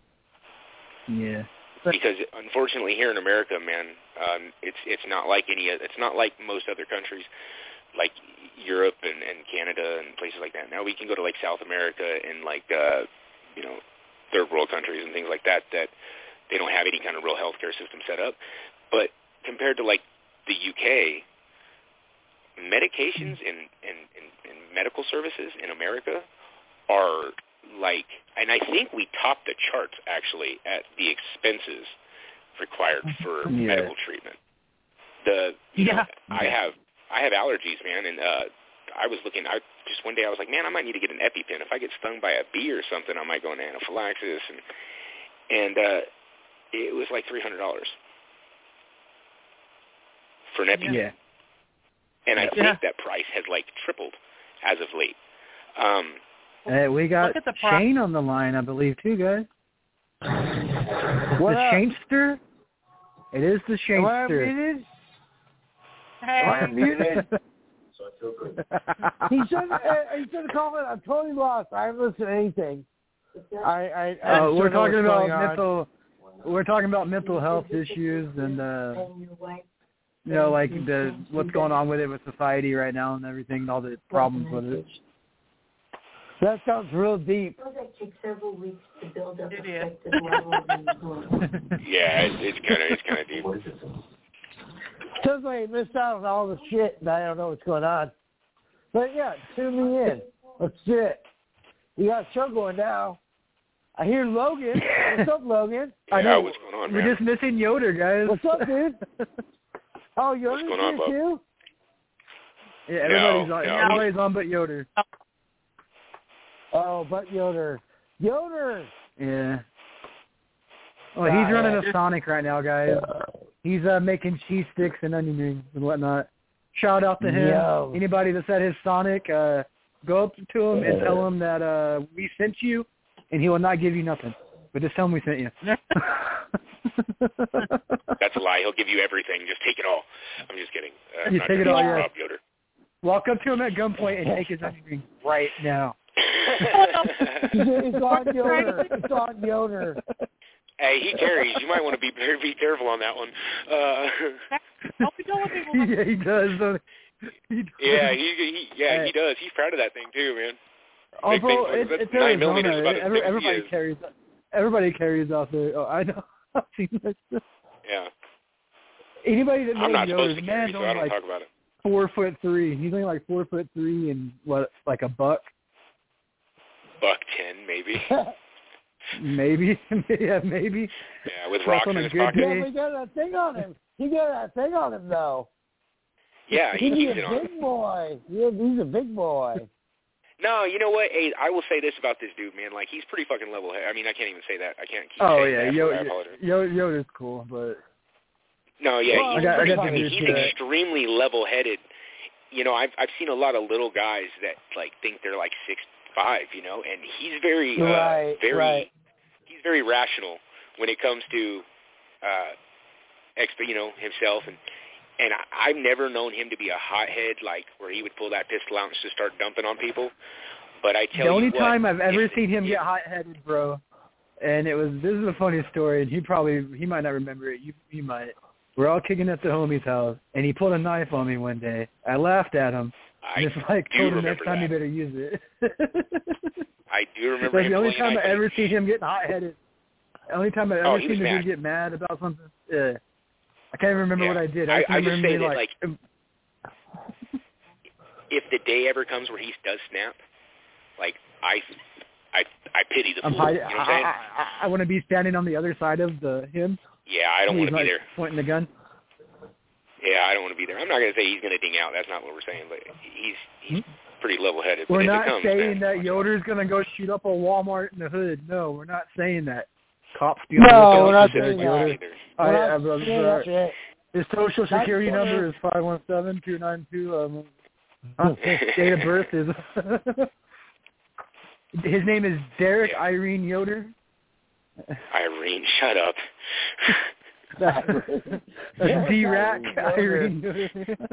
Yeah. but, Because unfortunately, here in America, man, um, it's it's not like any. It's not like most other countries, like Europe and, and Canada and places like that. Now we can go to like South America and like uh, you know, third world countries and things like that that they don't have any kind of real healthcare system set up. But compared to like the U K, medications and, and, and, and medical services in America are like, and I think we top the charts actually at the expenses required for yeah. medical treatment. The you Yeah. know, I have I have allergies, man, and uh, I was looking. I just one day I was like, man, I might need to get an EpiPen. If I get stung by a bee or something, I might go into anaphylaxis, and and uh, it was like three hundred dollars for an EpiPen. Yeah. And I Yeah. think that price has like tripled as of late. Um, Hey, we got Look at the pro- Shane on the line, I believe, too, guys. What the up? Shanester? It is the Am I Shanester. muted? Hey. Am I muted? He said, uh, he said a comment. I'm totally lost. I haven't listened to anything. I, I, I Uh, just we're don't know talking what's about going on. mental. We're talking about mental health issues and uh, you know, like the what's going on with it with society right now and everything, all the problems with it. That sounds real deep. That takes several weeks to build up It is. effective level of influence. yeah, it's, it's kind of it's kind of deep. Sounds like you missed out on all the shit and I don't know what's going on. But yeah, tune me in. Let's do it. You got a show going now. I hear Logan. What's up, Logan? I Yeah, know. what's going on, We're man? just missing Yoder, guys. What's up, dude? Oh, Yoder's going on, here Bob? too? Yeah, everybody's No, on. no. Everybody's on, but Yoder. Oh, but Yoder. Yoder! Yeah. Well, he's running a Sonic right now, guys. He's uh, making cheese sticks and onion rings and whatnot. Shout out to him. Yo. Anybody that's at his Sonic, uh, go up to him and tell him that uh, we sent you, and he will not give you nothing. But just tell him we sent you. That's a lie. He'll give you everything. Just take it all. I'm just kidding. Uh, You not take it gonna all, rob yeah. Yoder. Walk up to him at gunpoint and take his onion ring right now. It's on Yoder. It's on Yoder. Hey, he carries. You might want to be very be careful on that one. Uh, Don't be telling people. yeah, he does. Don't he? He does. yeah, he, he yeah he does. He's proud of that thing too, man. Oh, Big, bro, big, it, that's it's nine millimeters Arizona. about as Every, big as he everybody is. carries. Everybody carries out there. Oh, I know. I've seen that stuff. Yeah, Anybody that I'm knows not Yoder, supposed the to carry, man's so only I don't like talk about it. four foot three. He's only like four foot three and what, like a buck, Buck ten, maybe. maybe. yeah, maybe. Yeah, with That's rocks on in a his good pocket. Yeah, day. we got that thing on him. He got that thing on him, though. Yeah, he He's keeps a it on. big boy. Yeah, he's a big boy. No, you know what? Hey, I will say this about this dude, man. Like, he's pretty fucking level-headed. I mean, I can't even say that. I can't keep Oh saying yeah, that. Yo, I apologize. Yo, Yoder's cool, but No, yeah, Well, he's I got- I pretty, got I to mean, do he's that. extremely level-headed. You know, I've I've seen a lot of little guys that like think they're like six five, you know, and he's very, uh, Right, very, right. he's very rational when it comes to, uh, exp- you know, himself and. And I, I've never known him to be a hothead, like where he would pull that pistol out and just start dumping on people. But I tell the only you what, time I've ever if- seen him if- get hot-headed, bro, and it was this is a funny story, and he probably he might not remember it. You you might. We're all kicking at the homie's house, and he pulled a knife on me one day. I laughed at him. I And it's like do told him remember next time that. you better use it. I do remember That's him the only pulling a time knife I on ever you. seen him get hot-headed. The only time I Oh, ever he seen was him mad. get mad about something. Yeah. I can't even remember Yeah. what I did. I- just I just remember say him that, being like, if the day ever comes where he does snap, like I, I, I pity the I'm fool. hiding. You know what I'm I, saying? I, I, I want to be standing on the other side of the him. Yeah, I don't want He's to be like there. pointing the gun. Yeah, I don't want to be there. I'm not going to say he's going to ding out. That's not what we're saying. But he's he's pretty level-headed. We're but if not it comes, saying man, that watch Yoder's going to go shoot up a Walmart in the hood. No, we're not saying that. Cops be No, on the we're lookout not for saying Yoder. that. either. I, We're I, not I, saying that shit. his social That's security Yoder. number is five one seven two nine two. Um, uh, his date of birth is. His name is Derek Yeah. Irene Yoder. Irene, shut up. That's D-Rack Irene Yoder.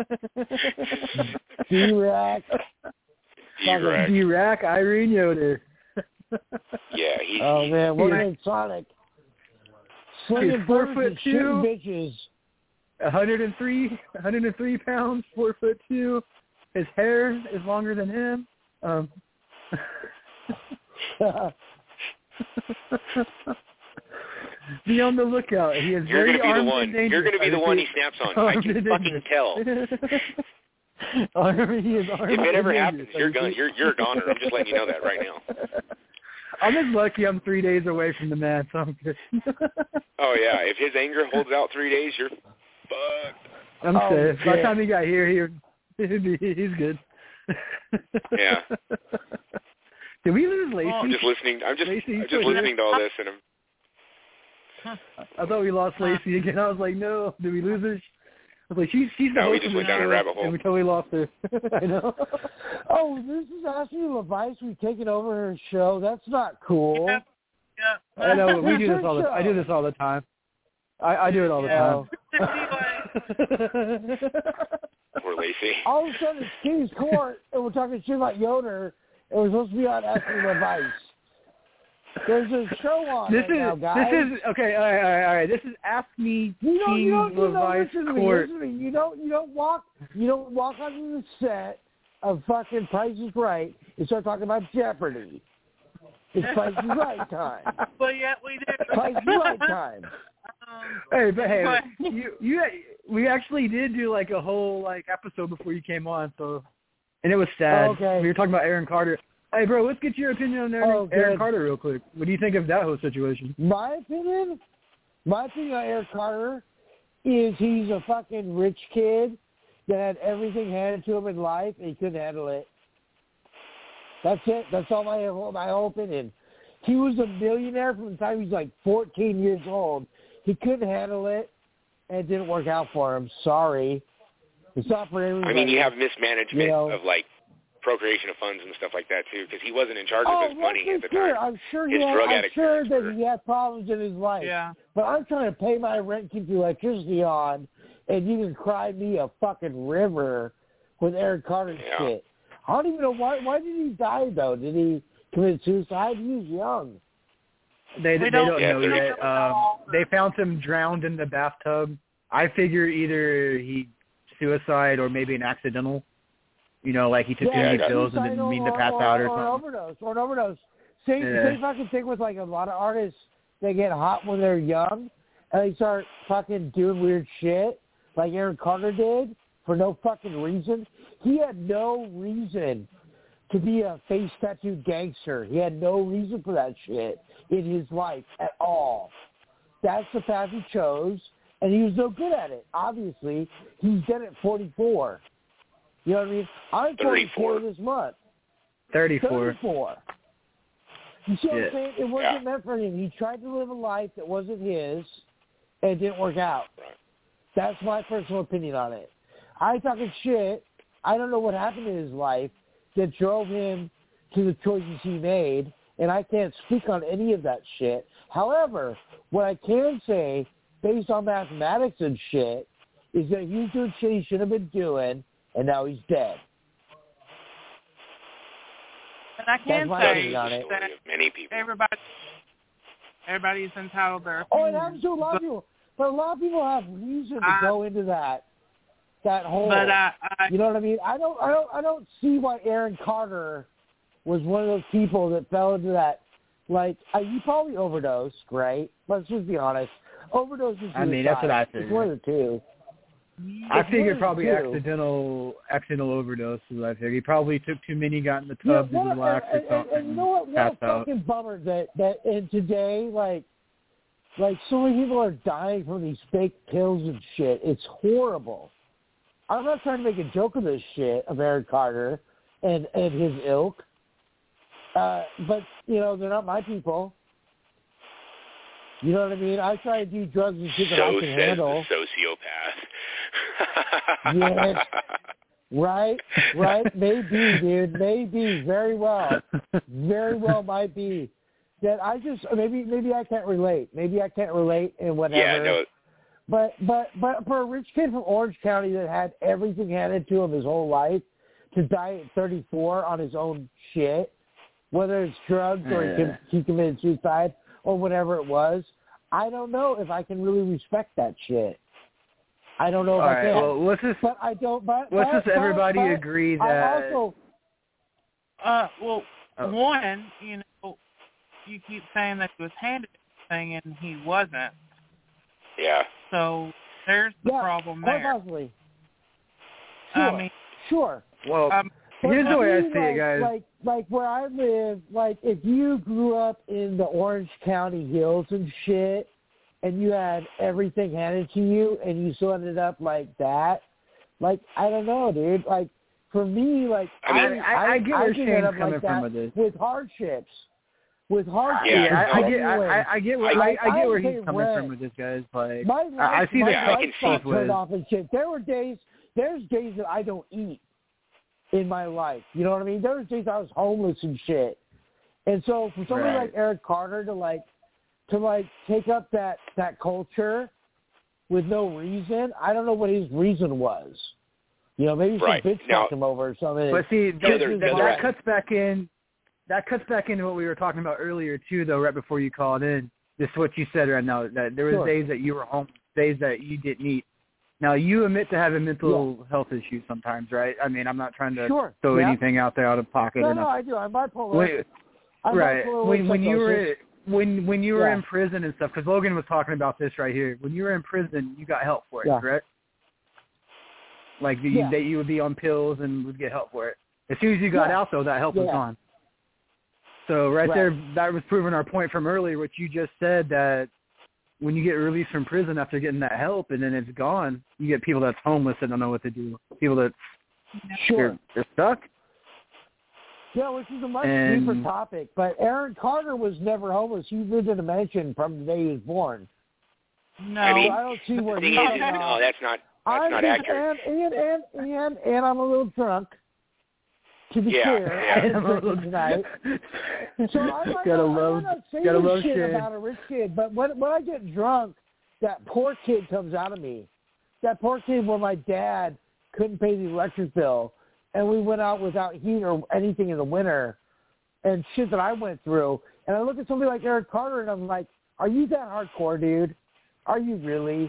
D-Rack. D-Rack. D-Rack Irene Yoder. Yeah, he's. Oh, man. What Yeah. in Sonic? Slinging He's four birds foot and shooting two. bitches. one hundred three, one hundred three pounds, four foot two. His hair is longer than him. Um, be on the lookout. He is You're very going to be the armed one. and dangerous. You're going to be I the one he repeat. snaps on. I Armed can and fucking dangerous. tell. Army is Army. If it ever is happens, you're gone. You're you're a goner. I'm just letting you know that right now. I'm just lucky I'm three days away from the man, so I'm good. Oh yeah, if his anger holds out three days, you're fucked. I'm Oh, safe. By the shit. time he got here, he, he's good. Yeah. Did we lose Lacey? I'm just listening. I'm just Lacey, I'm you just still listening to all this, and I'm. I thought we lost Lacey again. I was like, no, did we lose her? I was like, she's she's the No, we host just of went the down a show, rabbit hole. and we totally lost her. I know. Oh, this is Ashley Levice. We've taken over her show. That's not cool. Yeah. Yeah. I know. We do this all the. I do this all the time. I, I do it all the Yeah. time. Poor Lacey. All of a sudden, it's King's Court, and we're talking shit about Yoder, and we're supposed to be on Ashley Levice. There's a show on This right is now, guys. this is okay. All right, all right, all right. This is Ask Me You don't, you King don't, you don't Levice listen to me. Court. Listen to me. You don't, you don't walk, you don't walk onto the set of fucking Price is Right and start talking about Jeopardy. It's Price is Right time. But yet we do. Price is Right time. Um, Hey, but hey, but- you you we actually did do like a whole like episode before you came on, so and it was sad. Okay. We were talking about Aaron Carter. Hey, bro, let's get your opinion on Aaron, Oh, Aaron good. Carter real quick. What do you think of that whole situation? My opinion, my opinion on Eric Carter is he's a fucking rich kid that had everything handed to him in life and he couldn't handle it. That's it. That's all my my whole opinion. He was a millionaire from the time he was like fourteen years old. He couldn't handle it, and it didn't work out for him. Sorry. It's not for everybody. I mean, you have mismanagement You know. of like procreation of funds and stuff like that too, because he wasn't in charge of Oh, his let's money be at the clear. time. I'm sure His he had, drug I'm addict sure parents that were- he had problems in his life. Yeah. But I'm trying to pay my rent, keep the electricity on, and you can cry me a fucking river with Eric Carter Yeah. shit. I don't even know why. Why did he die though? Did he commit suicide? He was young. They We they don't- don't Yeah, know they're- yet. Um, they found him drowned in the bathtub. I figure either he suicide or maybe an accidental. You know, like he took too Yeah, many got- pills and suicide didn't mean to or- pass or, out or or an something. overdose, or an overdose. Same, Yeah. same fucking thing with like a lot of artists. They get hot when they're young, and they start fucking doing weird shit, like Aaron Carter did for no fucking reason. He had no reason to be a face tattooed gangster. He had no reason for that shit in his life at all. That's the path he chose, and he was no good at it. Obviously, he's dead at forty-four. You know what I mean? I'm forty-four thirty-four. this month. Thirty-four. thirty-four. You see what Yeah. I'm saying? It wasn't Yeah. meant for him. He tried to live a life that wasn't his, and it didn't work out. Right. That's my personal opinion on it. I ain't talking shit. I don't know what happened in his life that drove him to the choices he made, and I can't speak on any of that shit. However, what I can say, based on mathematics and shit, is that he was doing shit he shouldn't have been doing, and now he's dead. And I can That's my say opinion on it. Story that of many people. everybody, everybody's entitled their Oh, it opinion. happens to a lot of people. But a lot of people have reason to I- go into that that hole. But I, I, You know what I mean? I don't I don't I don't see why Aaron Carter was one of those people that fell into that. Like, uh, he probably overdosed, right? Let's just be honest. Overdose is I mean, that's what I suicide. figured. It's one of the two. I It's figured one of probably the two. accidental accidental overdoses. I figured he probably took too many, got in the Yeah, tub to what a- relax and, or and, something. and you know what? What a passed out. fucking bummer that that in today, like, like so many people are dying from these fake pills and shit. It's horrible. I'm not trying to make a joke of this shit of Aaron Carter and and his ilk, uh, but you know they're not my people. You know what I mean? I try to do drugs and shit that I So can says handle. the sociopath. Yes. Right, right, maybe, dude, maybe, very well, very well might be that I just maybe maybe I can't relate, maybe I can't relate and whatever. Yeah, no. But but but for a rich kid from Orange County that had everything handed to him his whole life to die at thirty-four on his own shit, whether it's drugs or he, com- he committed suicide or whatever it was, I don't know if I can really respect that shit. I don't know if All I right, can. well, let's just But I don't. But let's but, just everybody but, agree I that also uh, well, Oh. one, you know, you keep saying that he was handed everything and he wasn't. Yeah. So there's the yeah, problem quite there. possibly. I Sure, mean, Sure. Well, Um, here's the way I see like, it, guys. Like, like where I live, like if you grew up in the Orange County hills and shit, and you had everything handed to you, and you still ended up like that, like I don't know, dude. Like for me, like I mean, I, I, I get where Shane's coming like from with this. With hardships, with hardships. Yeah, I, I get, I, I, I get where like, I, I get where I he's coming rent. from with this, guys. Like My life, I, I see my the Yeah, I can see life it. got turned off and shit. There were days, there's days that I don't eat in my life. You know what I mean? There was days I was homeless and shit. And so for somebody Right. like Eric Carter to like to like take up that that culture with no reason, I don't know what his reason was. You know, maybe Right. some bitch Now- fucked him over or something. But see, that, The other- that, the other- that cuts back in. That cuts back into what we were talking about earlier too, though. Right before you called in, this is what you said right now. That there was Sure. days that you were home, days that you didn't eat. Now you admit to having mental yeah. health issues sometimes, right? I mean, I'm not trying to sure. throw yeah. anything out there out of pocket. No, or no, I do. I'm bipolar. When, I'm right. bipolar When when you psychosis. were when when you were Yeah. in prison and stuff, because Logan was talking about this right here. When you were in prison, you got help for it, Yeah. correct? Like the, Yeah. that you would be on pills and would get help for it. As soon as you got Yeah. out, though, that help was Yeah. gone. So right, Right. there, that was proving our point from earlier, what you just said, that when you get released from prison after getting that help and then it's gone, you get people that's homeless that don't know what to do, people that Sure. they're, they're stuck. Yeah, which is a much And- deeper topic. But Aaron Carter was never homeless. He lived in a mansion from the day he was born. No, I mean, So I don't see where the thing he's is, coming no, off. that's not that's I'm not just, accurate. and, and, and, and, and I'm a little drunk, to be Yeah, clear. yeah. I've been drinking tonight. So I might gotta not, love, I might not say gotta this love shit Shane. about a rich kid, but when, when I get drunk, that poor kid comes out of me. That poor kid where my dad couldn't pay the electric bill, and we went out without heat or anything in the winter, and shit that I went through. And I look at somebody like Eric Carter, and I'm like, are you that hardcore, dude? Are you really?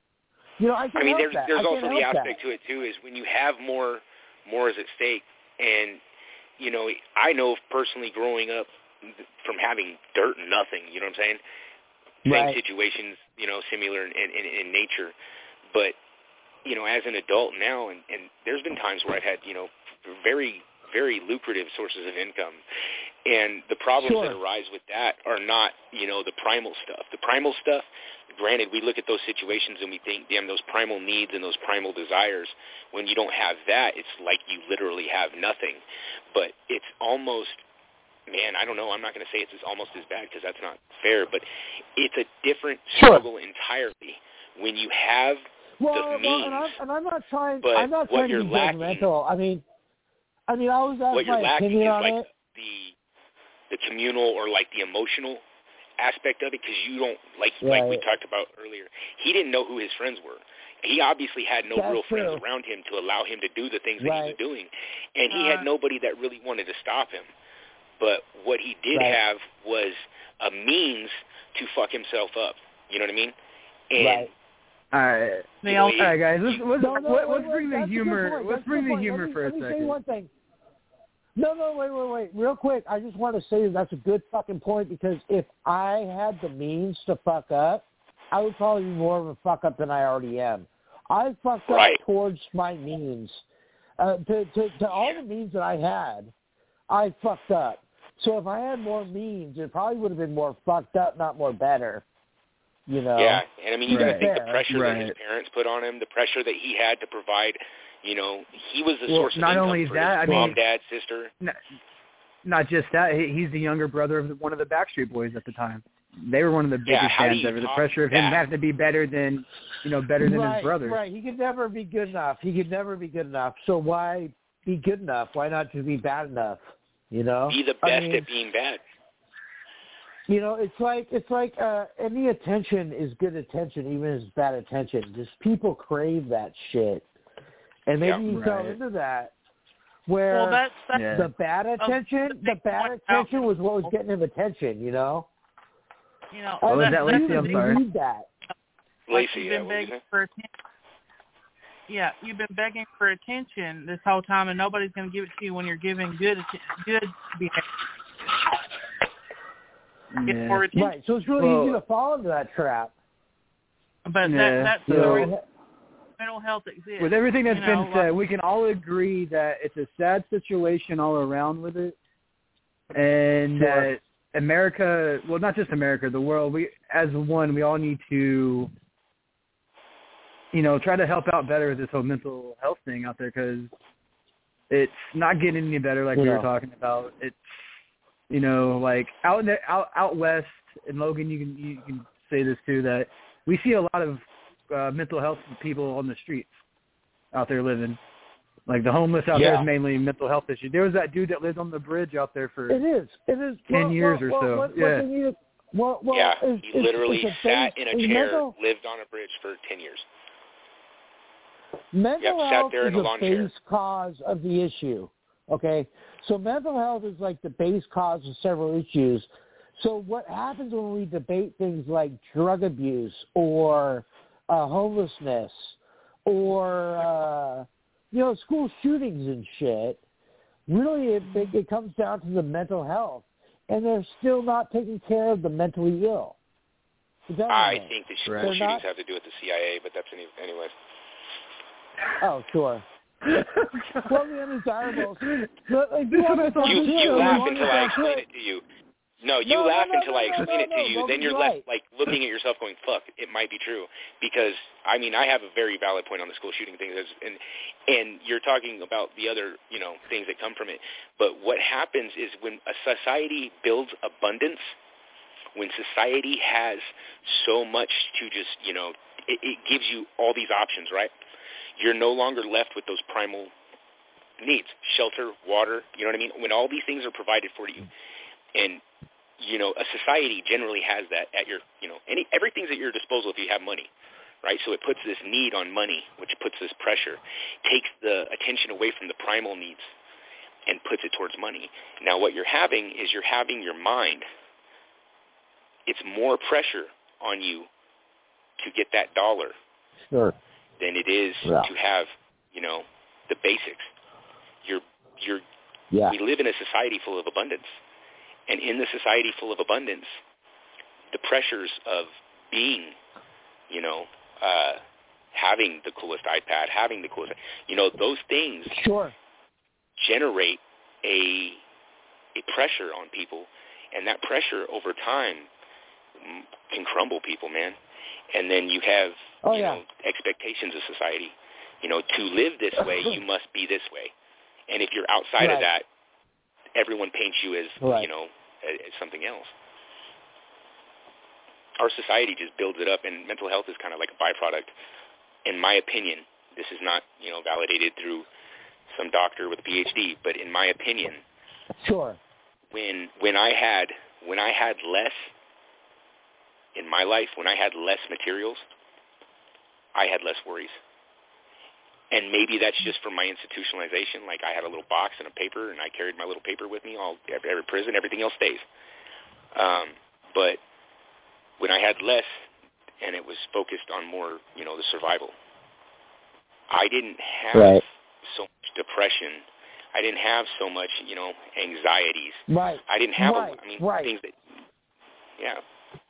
You know, I can I mean, help there's that. there's I also can't the help aspect that. to it too is when you have more more is at stake, and you know, I know personally growing up from having dirt and nothing, you know what I'm saying? Same Right. situations, you know, similar in, in, in nature, but you know, as an adult now, and, and there's been times where I've had, you know, very very lucrative sources of income. And the problems Sure. that arise with that are not, you know, the primal stuff. The primal stuff, granted, we look at those situations and we think, damn, those primal needs and those primal desires, when you don't have that, it's like you literally have nothing. But it's almost, man, I don't know, I'm not going to say it's as almost as bad because that's not fair, but it's a different Sure. struggle entirely. When you have Well, the well, means, and I'm, and I'm not trying. but I'm not what trying to you're be lacking- judgmental. I mean, I mean, I always ask what you're my lacking opinion is on like it. the the communal or like the emotional aspect of it, because you don't like Right. like we talked about earlier. He didn't know who his friends were. He obviously had no That's real friends true. around him to allow him to do the things that he Right. was doing, and he Uh, had nobody that really wanted to stop him. But what he did Right. have was a means to fuck himself up. You know what I mean? And Right. All right, they all all, right, guys. Let's let's, No, no, let, wait, let's wait, bring the that's a good humor. point. Let's That's a bring good the point. humor let me, for a let me second. say one thing. No, no, wait, wait, wait. Real quick, I just want to say that that's a good fucking point, because if I had the means to fuck up, I would probably be more of a fuck up than I already am. I fucked Right. up towards my means. Uh, to, to, to all the means that I had, I fucked up. So if I had more means, it probably would have been more fucked up, not more better. You know? Yeah, and I mean, you got to Right. think the Fair. pressure that his Right. parents put on him, the pressure that he had to provide. You know, he was the Well, source of not income only for that, his I mom, mean- dad, sister. Not, not just that, he, he's the younger brother of the, one of the Backstreet Boys at the time. They were one of the Yeah, biggest how do fans you ever. The top pressure of him that? having to be better than, you know, better than right, his brothers. Right, he could never be good enough. He could never be good enough. So why be good enough? Why not just be bad enough? You know? Be the I best mean, at being bad. You know, it's like it's like uh, any attention is good attention, even if it's bad attention. Just people crave that shit, and maybe Yeah, you fell right. into that. Where well, that's that's Yeah. the bad attention, the bad attention was what was getting him attention. You know? you know. What was that, that, that's Lacey? the I'm thing. sorry. You need that. Like Lacey, you've yeah, been what were you begging saying? for attention. Yeah, you've been begging for attention this whole time, and nobody's going to give it to you when you're giving good atten- good behavior. Get Yeah. more attention. Right. So it's really Well- easy to fall into that trap. But Yeah. that that's So- the reason. mental health exists. With everything that's you been know, said, like, we can all agree that it's a sad situation all around with it, and Sure. that America, well, not just America, the world, we as one, we all need to, you know, try to help out better with this whole mental health thing out there, because it's not getting any better, like we Yeah. were talking about. It's, you know, like out in the, out out west, and Logan, you can you can say this too, that we see a lot of uh, mental health people on the streets out there living. Like the homeless out Yeah. there is mainly mental health issue. There was that dude that lived on the bridge out there for It is. It is. ten well, years well, or well, so. What, yeah. what they need to, well, well, yeah, it's, he it's, literally it's a sat base, in a chair, mental, lived on a bridge for ten years. mental Yep, sat health there in is a a lawn base chair. cause of the issue. Okay, so mental health is like the base cause of several issues. So what happens when we debate things like drug abuse or uh, homelessness or uh, you know, school shootings and shit? Really, it, it, it comes down to the mental health, and they're still not taking care of the mentally ill. The government. I think the school Right. They're shootings not- have to do with the C I A, but that's any, anyways. Oh, sure. Well, the undesirables. But, like, you, want to talk You shit, you or laugh want to until I talk explain shit? it to you. No, you No, no, laugh no, until no, I no, explain no, it to no, you. Logan's Then you're right. left like looking at yourself, going, "Fuck, it might be true." Because I mean, I have a very valid point on the school shooting thing, and and you're talking about the other, you know, things that come from it. But what happens is when a society builds abundance, when society has so much to just, you know, it, it gives you all these options, right? You're no longer left with those primal needs, shelter, water, you know what I mean? When all these things are provided for you, and, you know, a society generally has that at your, you know, any everything's at your disposal if you have money, right? So it puts this need on money, which puts this pressure, takes the attention away from the primal needs and puts it towards money. Now what you're having is you're having your mind, it's more pressure on you to get that dollar Sure. than it is Yeah. to have, you know, the basics. You're, you're, Yeah. we live in a society full of abundance. And in the society full of abundance, the pressures of being, you know, uh, having the coolest iPad, having the coolest, you know, those things Sure. generate a, a pressure on people. And that pressure over time mm, can crumble people, man. And then you have, Oh, you yeah. know, expectations of society. You know, to live this way, you must be this way. And if you're outside Right. of that, everyone paints you as, Right. you know, as, as something else. Our society just builds it up, and mental health is kind of like a byproduct. In my opinion, this is not, you know, validated through some doctor with a P H D, but in my opinion, Sure. when when I had when I had less in my life, when I had less materials, I had less worries. And maybe that's just from my institutionalization. Like I had a little box and a paper, and I carried my little paper with me all every, every prison. Everything else stays. Um, but when I had less, and it was focused on more, you know, the survival, I didn't have Right. so much depression. I didn't have so much, you know, anxieties. Right. I didn't have, Right. a, I mean, Right. things that, yeah.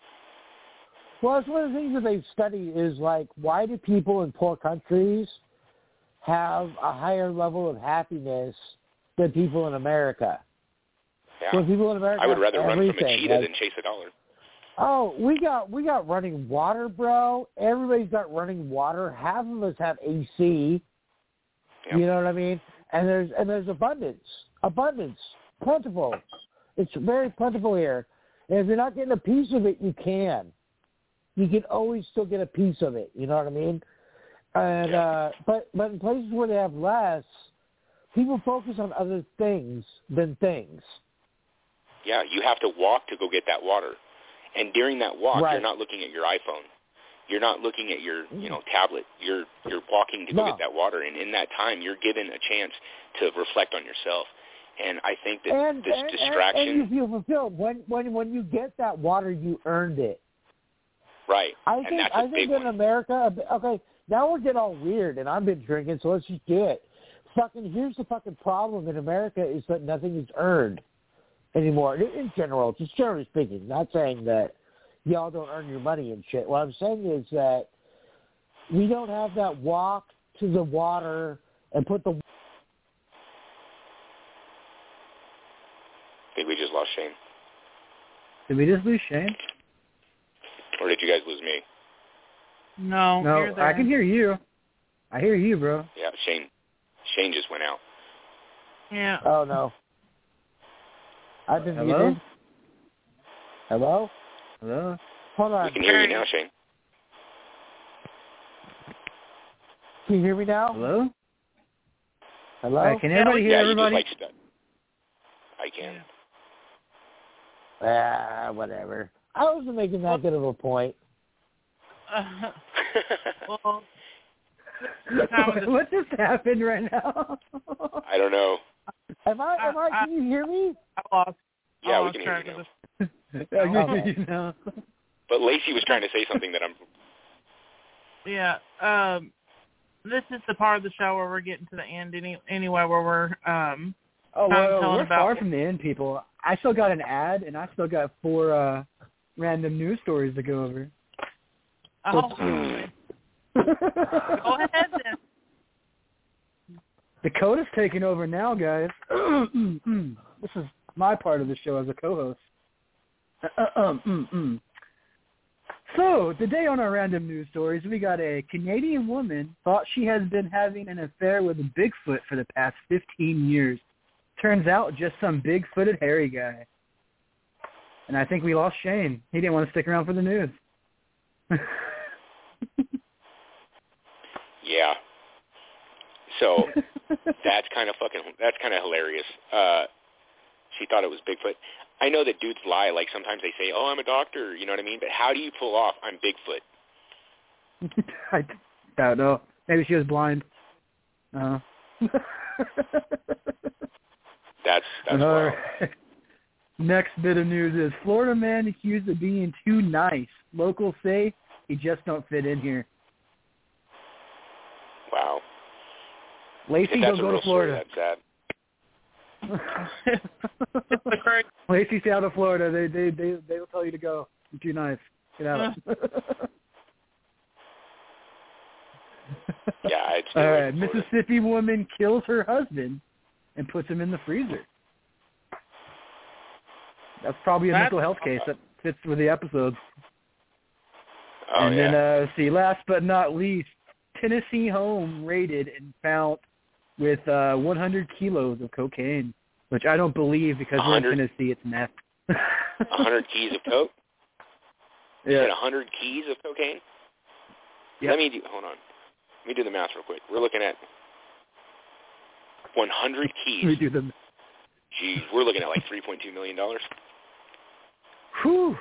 Well, it's one of the things that they've studied is like, why do people in poor countries have a higher level of happiness than people in America? yeah. Well, people in America I would have rather run from a everything, cheetah like, than chase a dollar. Oh, we got we got running water, bro. Everybody's got running water. Half of us have A C. Yeah. You know what I mean? And there's and there's abundance, abundance, plentiful. It's very plentiful here. And if you're not getting a piece of it, you can. You can always still get a piece of it. You know what I mean? And Yeah. uh, but but in places where they have less, people focus on other things than things. Yeah, you have to walk to go get that water. And during that walk, Right. you're not looking at your iPhone. You're not looking at your, you know, tablet. You're you're walking to go No. get that water. And in that time, you're given a chance to reflect on yourself. And I think that And, this and, distraction, and, and you feel fulfilled when when when you get that water, you earned it. right, I and think that's a I big think in one. America, okay, now we're getting all weird, and I've been drinking, so let's just do it. Fucking, here's the fucking problem in America is that nothing is earned anymore. In, in general, just generally speaking, not saying that y'all don't earn your money and shit. What I'm saying is that we don't have that walk to the water and put the. I think we just lost Shane. Did we just lose Shane? Or did you guys lose me? No, No, you're there. I can hear you. I hear you, bro. Yeah, Shane. Shane just went out. Yeah. Oh no. I've been Hello? muted. Hello? Hello? Hold We on. can hear you now, Shane. Can you hear me now? Hello? Hello? All right, can everybody hear yeah, everybody? you just like stuck. I can. Ah, whatever. I wasn't making that good of a point. Uh, well, Tom, What just happened right now? I don't know. Am I? Am I? I- Can you hear me? I lost. I Yeah, we lost can hear track you of now. this. I can Okay. hear you now. But Lacey was trying to say something that I'm... Yeah. Um, this is the part of the show where we're getting to the end any, anyway, where we're um. Oh, I'm well, telling we're about- far from the end, people. I still got an ad, and I still got four uh, random news stories to go over. Oh, go ahead then. Dakota's taking over now, guys. This is my part of the show as a co-host. Um, mm, mm. So, today on our random news stories, we got a Canadian woman thought she has been having an affair with a Bigfoot for the past fifteen years. Turns out, just some big-footed hairy guy. And I think we lost Shane. He didn't want to stick around for the news. Yeah. So, that's kind of fucking... That's kind of hilarious. Uh, she thought it was Bigfoot. I know that dudes lie. Like, sometimes they say, oh, I'm a doctor. You know what I mean? But how do you pull off, I'm Bigfoot? I don't know. Maybe she was blind. Uh. That's that's All wild. right. Next bit of news is Florida man accused of being too nice. Locals say he just don't fit in here. Wow. Lacey, If that's go a go real to Florida. story, that's sad. It's the crazy. Lacey's out of Florida. They they they they will tell you to go. You're too nice. Get out. Yeah, it's All really right. Florida. Mississippi woman kills her husband and puts him in the freezer. That's probably a That's- mental health case that fits with the episode. Oh, and yeah. then, uh, let's see, last but not least, Tennessee home raided and found with uh, one hundred kilos of cocaine, which I don't believe because we're in one hundred? Tennessee, it's meth. one hundred keys of coke? You Yeah. said one hundred keys of cocaine? Yep. Let me do, hold on. Let me do the math real quick. We're looking at one hundred keys. We do them. Jeez, we're looking at like three point two million dollars. Whew.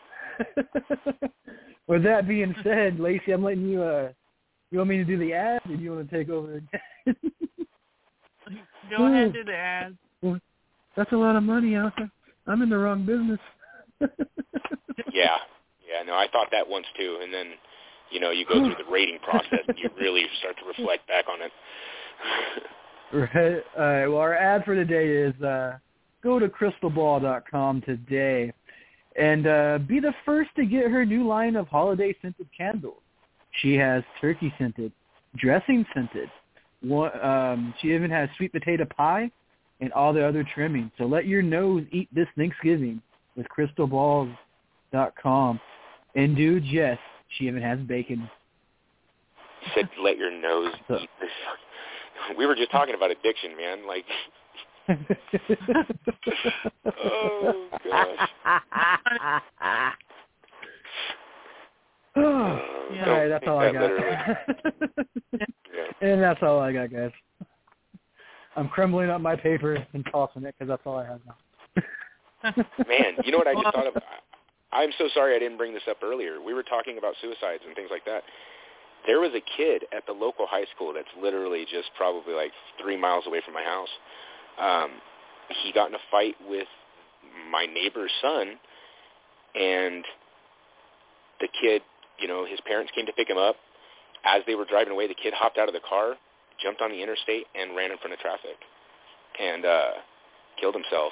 With that being said, Lacey, I'm letting you, uh, you want me to do the ad or do you want to take over again? Go ahead and do the ads. Well, that's a lot of money, Alpha. I'm in the wrong business. Yeah. Yeah, no, I thought that once too. And then, you know, you go through the rating process and you really start to reflect back on it. Right. All right. Well, our ad for today is uh, go to crystal ball dot com today and uh, be the first to get her new line of holiday scented candles. She has turkey scented, dressing scented. One, um, she even has sweet potato pie and all the other trimmings. So let your nose eat this Thanksgiving with crystal balls dot com. And dude, yes, she even has bacon. You said let your nose eat this. We were just talking about addiction, man. Like, oh, gosh. All Yeah. right, that's all I got. Yeah. And that's all I got, guys. I'm crumbling up my paper and tossing it because that's all I have now. Man, you know what I just thought of? I'm so sorry I didn't bring this up earlier. We were talking about suicides and things like that. There was a kid at the local high school that's literally just probably like three miles away from my house. Um, he got in a fight with my neighbor's son, and the kid, you know, his parents came to pick him up. As they were driving away, the kid hopped out of the car, jumped on the interstate, and ran in front of traffic and uh, killed himself.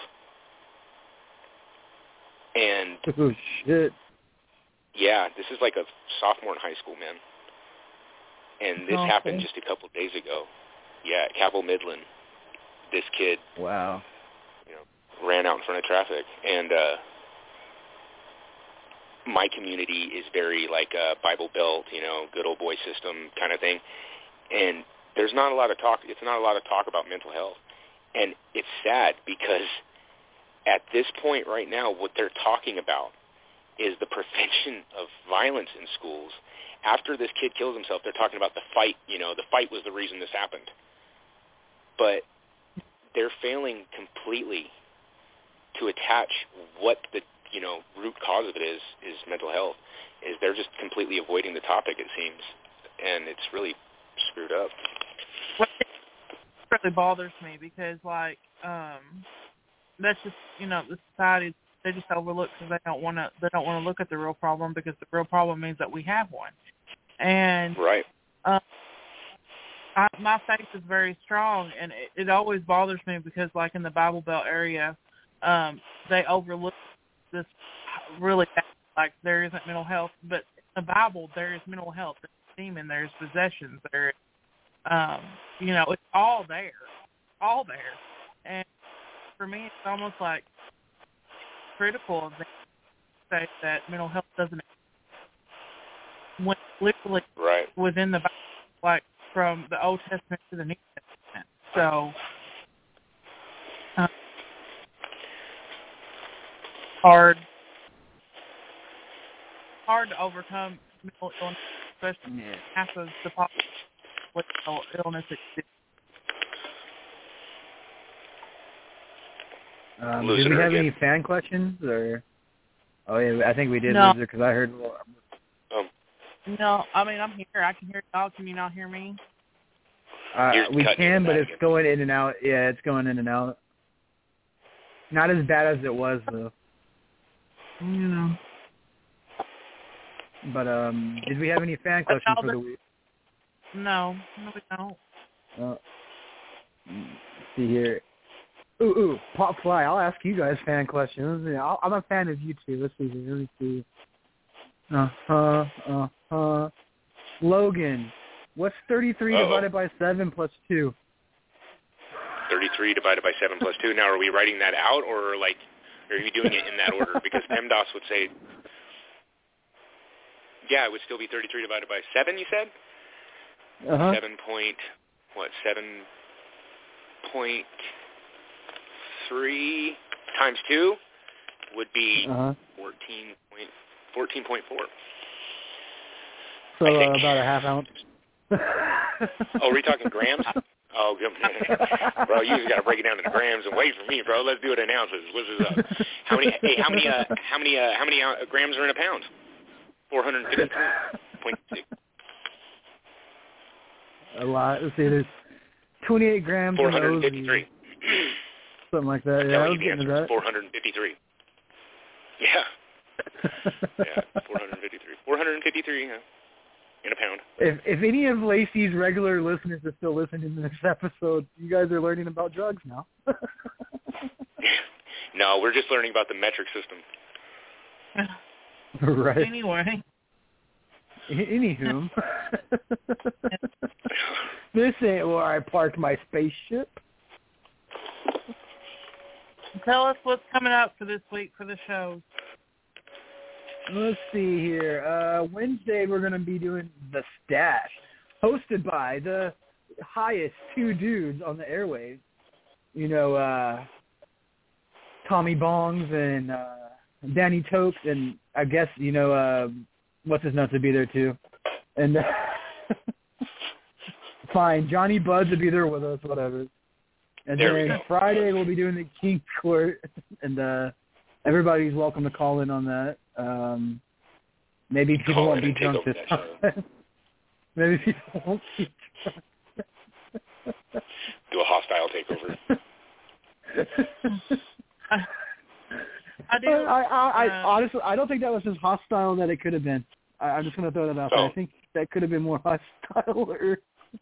And, Oh, shit. yeah, this is like a sophomore in high school, man. And this Oh, happened okay. just a couple days ago. Yeah, at Cabell Midland. This kid, Wow. you know, ran out in front of traffic. And uh, my community is very like uh, Bible Belt, you know, good old boy system kind of thing. And there's not a lot of talk. It's not a lot of talk about mental health. And it's sad because at this point right now, what they're talking about is the prevention of violence in schools. After this kid kills himself, they're talking about the fight. You know, the fight was the reason this happened. But they're failing completely to attach what the, you know, root cause of it is, is mental health. Is they're just completely avoiding the topic, it seems. And it's really screwed up. Well, it really bothers me because, like, um, that's just, you know, the society, they just overlook because they don't want to. They don't want to look at the real problem because the real problem means that we have one. And right, um, I, my faith is very strong, and it, it always bothers me because, like in the Bible Belt area, um, they overlook this really bad, like there isn't mental health, but in the Bible there is mental health, there's demon, there's possessions, there, um, you know, it's all there, all there, and for me, it's almost like critical of them to say that mental health doesn't exist when literally right. within the Bible, like from the Old Testament to the New Testament. So, um, hard, hard to overcome mental illness, especially Yeah. half of the population with mental illness exists. Um, Losing did we her have again. any fan questions? Or oh yeah, I think we did No. lose her because I heard. Um, No, I mean, I'm here. I can hear y'all. Can you not hear me? Uh, You're we cutting in can, and but out it's again. going in and out. Yeah, it's going in and out. Not as bad as it was though. You know. But um, did we have any fan But questions no, for but- the week? No, no, we don't. Uh, let's see here. Ooh, ooh, Pop Fly. I'll ask you guys fan questions. Yeah, I'll, I'm a fan of you too. Let's see here. Let me see. Uh huh. Uh huh. Logan, what's thirty-three Uh-oh. divided by seven plus two? thirty-three divided by seven plus two. Now, are we writing that out, or like, are you doing it in that order? Because PEMDAS would say, yeah, it would still be thirty-three divided by seven. You said Uh huh. seven point what? Seven point three times two would be Uh huh. fourteen point fourteen point four. So I uh, think. about a half ounce. Oh, are we talking grams? Oh, good. Bro, you just got to break it down into grams and wait for me, bro. Let's do it in ounces. What's this up? How many? Hey, how many? Uh, how many? Uh, how many uh, grams are in a pound? Four hundred fifty-two point six. A lot. Let's see. There's twenty-eight grams. Four in hundred those, fifty-three. Something like that. I'm Yeah, I telling was you, the getting to answer is that. four hundred fifty-three. Yeah. Yeah. Four hundred fifty-three. Four hundred fifty-three. Yeah. In a pound. If if any of Lacey's regular listeners are still listening to this episode, you guys are learning about drugs now. No, we're just learning about the metric system. Right. Anyway. Anywho, this ain't where I parked my spaceship. Tell us what's coming up for this week for the shows. Let's see here. Uh, Wednesday we're going to be doing The Stash, hosted by the highest two dudes on the airwaves. You know, uh, Tommy Bongs and uh, Danny Tokes, and I guess, you know, uh, what's his nuts would be there too. And uh, fine, Johnny Buds would be there with us, whatever. And There we then go. Friday we'll be doing the King's Court, and uh, everybody's welcome to call in on that. Um, maybe people Call won't in be and take drunk over this that time. Maybe people won't be drunk. Do a hostile takeover. I, I do. I, I, I uh, honestly, I don't think that was as hostile that it could have been. I, I'm just going to throw that out there. Oh. I think that could have been more hostile. Or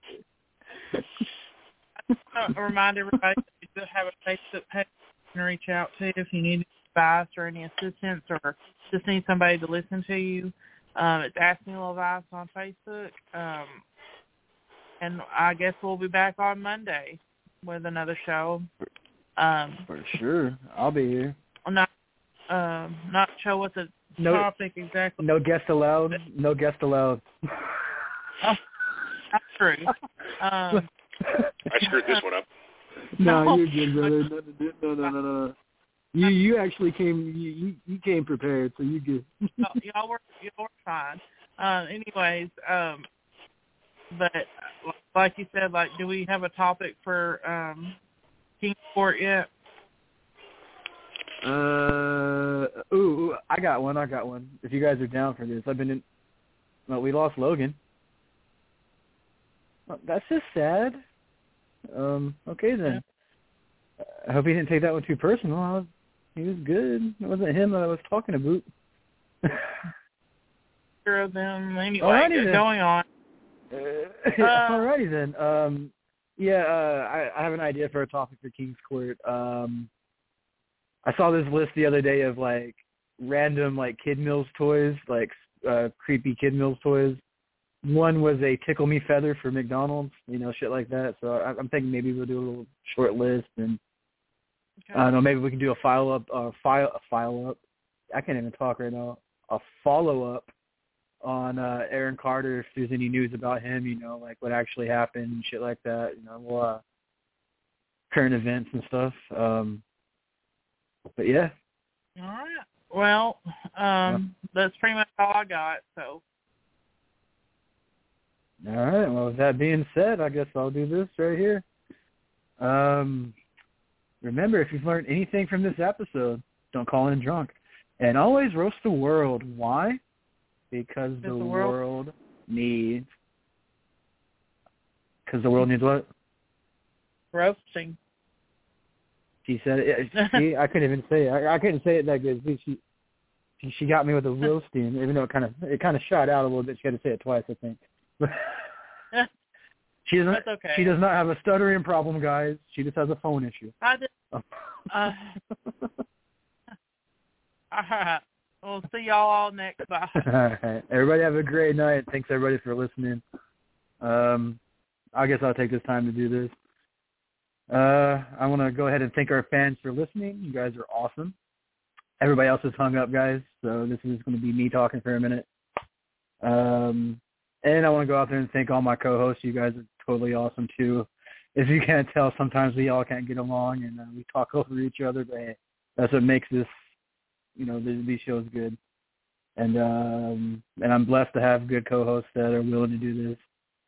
I remind everybody that we do have a Facebook page you can reach out to if you need advice or any assistance or just need somebody to listen to you. Um, it's Ask Me Little Advice on Facebook. Um, and I guess we'll be back on Monday with another show. Um, For sure. I'll be here. I'm not um, not sure what the No- topic exactly. No guest allowed. No guest allowed. Oh, that's true. Um, I screwed this one up. No, No. you're good, brother. No, no, no, no, no. You you actually came you you, you came prepared, so you good. y'all, y'all were y'all were fine. Uh, anyways, um, but like you said, like, do we have a topic for um, Kingsport yet? Uh, ooh, ooh, I got one. I got one. If you guys are down for this, I've been in. Well, we lost Logan. Well, that's just sad. Um. Okay then. I hope he didn't take that one too personal. I was, he was good. It wasn't him that I was talking about. Sure of them. Anyway, Alrighty then. going on. Uh, Uh, alrighty then. Um. Yeah. Uh. I, I have an idea for a topic for King's Court. Um. I saw this list the other day of like random like Kid Mills toys, like uh, creepy Kid Mills toys. One was a Tickle Me Feather for McDonald's, you know, shit like that. So I, I'm thinking maybe we'll do a little short list, and Okay. I don't know, maybe we can do a file up, uh, file a file up. I can't even talk right now. A follow up on uh, Aaron Carter if there's any news about him, you know, like what actually happened and shit like that. You know, we'll, uh, current events and stuff. Um, but yeah. All right. Well, um, that's pretty much all I got. So. All right. Well, with that being said, I guess I'll do this right here. Um, remember, if you've learned anything from this episode, don't call in drunk. And always roast the world. Why? Because the, the world, world needs... Because the world needs what? Roasting. She said it. See, I couldn't even say it. I, I couldn't say it that good. See, she, she she got me with a roasting, even though it kind of it kind of shot out a little bit. She had to say it twice, I think. She doesn't. That's okay. She does not have a stuttering problem, guys. She just has a phone issue. I did. Uh, all right. We'll see y'all all next. Bye. All right. Everybody have a great night. Thanks everybody for listening. Um, I guess I'll take this time to do this. Uh, I want to go ahead and thank our fans for listening. You guys are awesome. Everybody else is hung up, guys, so this is going to be me talking for a minute. Um, and I want to go out there and thank all my co-hosts. You guys are totally awesome, too. As you can't tell, sometimes we all can't get along, and uh, we talk over each other, but hey, that's what makes this, you know, these shows good. And um, and I'm blessed to have good co-hosts that are willing to do this.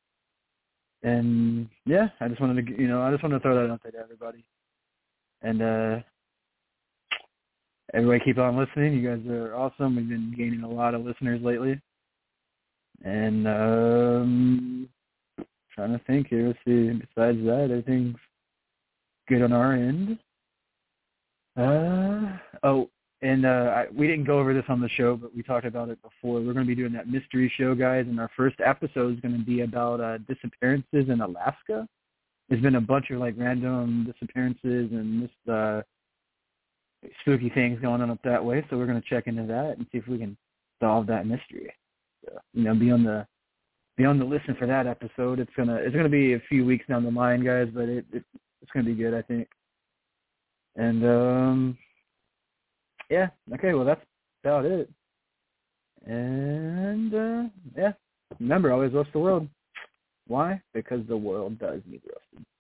And yeah, I just wanted to, you know, I just wanted to throw that out there to everybody. And uh, everybody keep on listening. You guys are awesome. We've been gaining a lot of listeners lately. And um, trying to think here. Let's see. Besides that, everything's good on our end. Uh, oh, and uh, I, we didn't go over this on the show, but we talked about it before. We're going to be doing that mystery show, guys, and our first episode is going to be about uh, disappearances in Alaska. There's been a bunch of, like, random disappearances and this, uh, spooky things going on up that way, so we're going to check into that and see if we can solve that mystery. So, you know, be on the be on the listen for that episode. It's gonna it's gonna be a few weeks down the line, guys, but it, it it's gonna be good, I think. And um. Yeah, okay, well, that's about it. And, uh, yeah, remember, always roast the world. Why? Because the world does need roasted.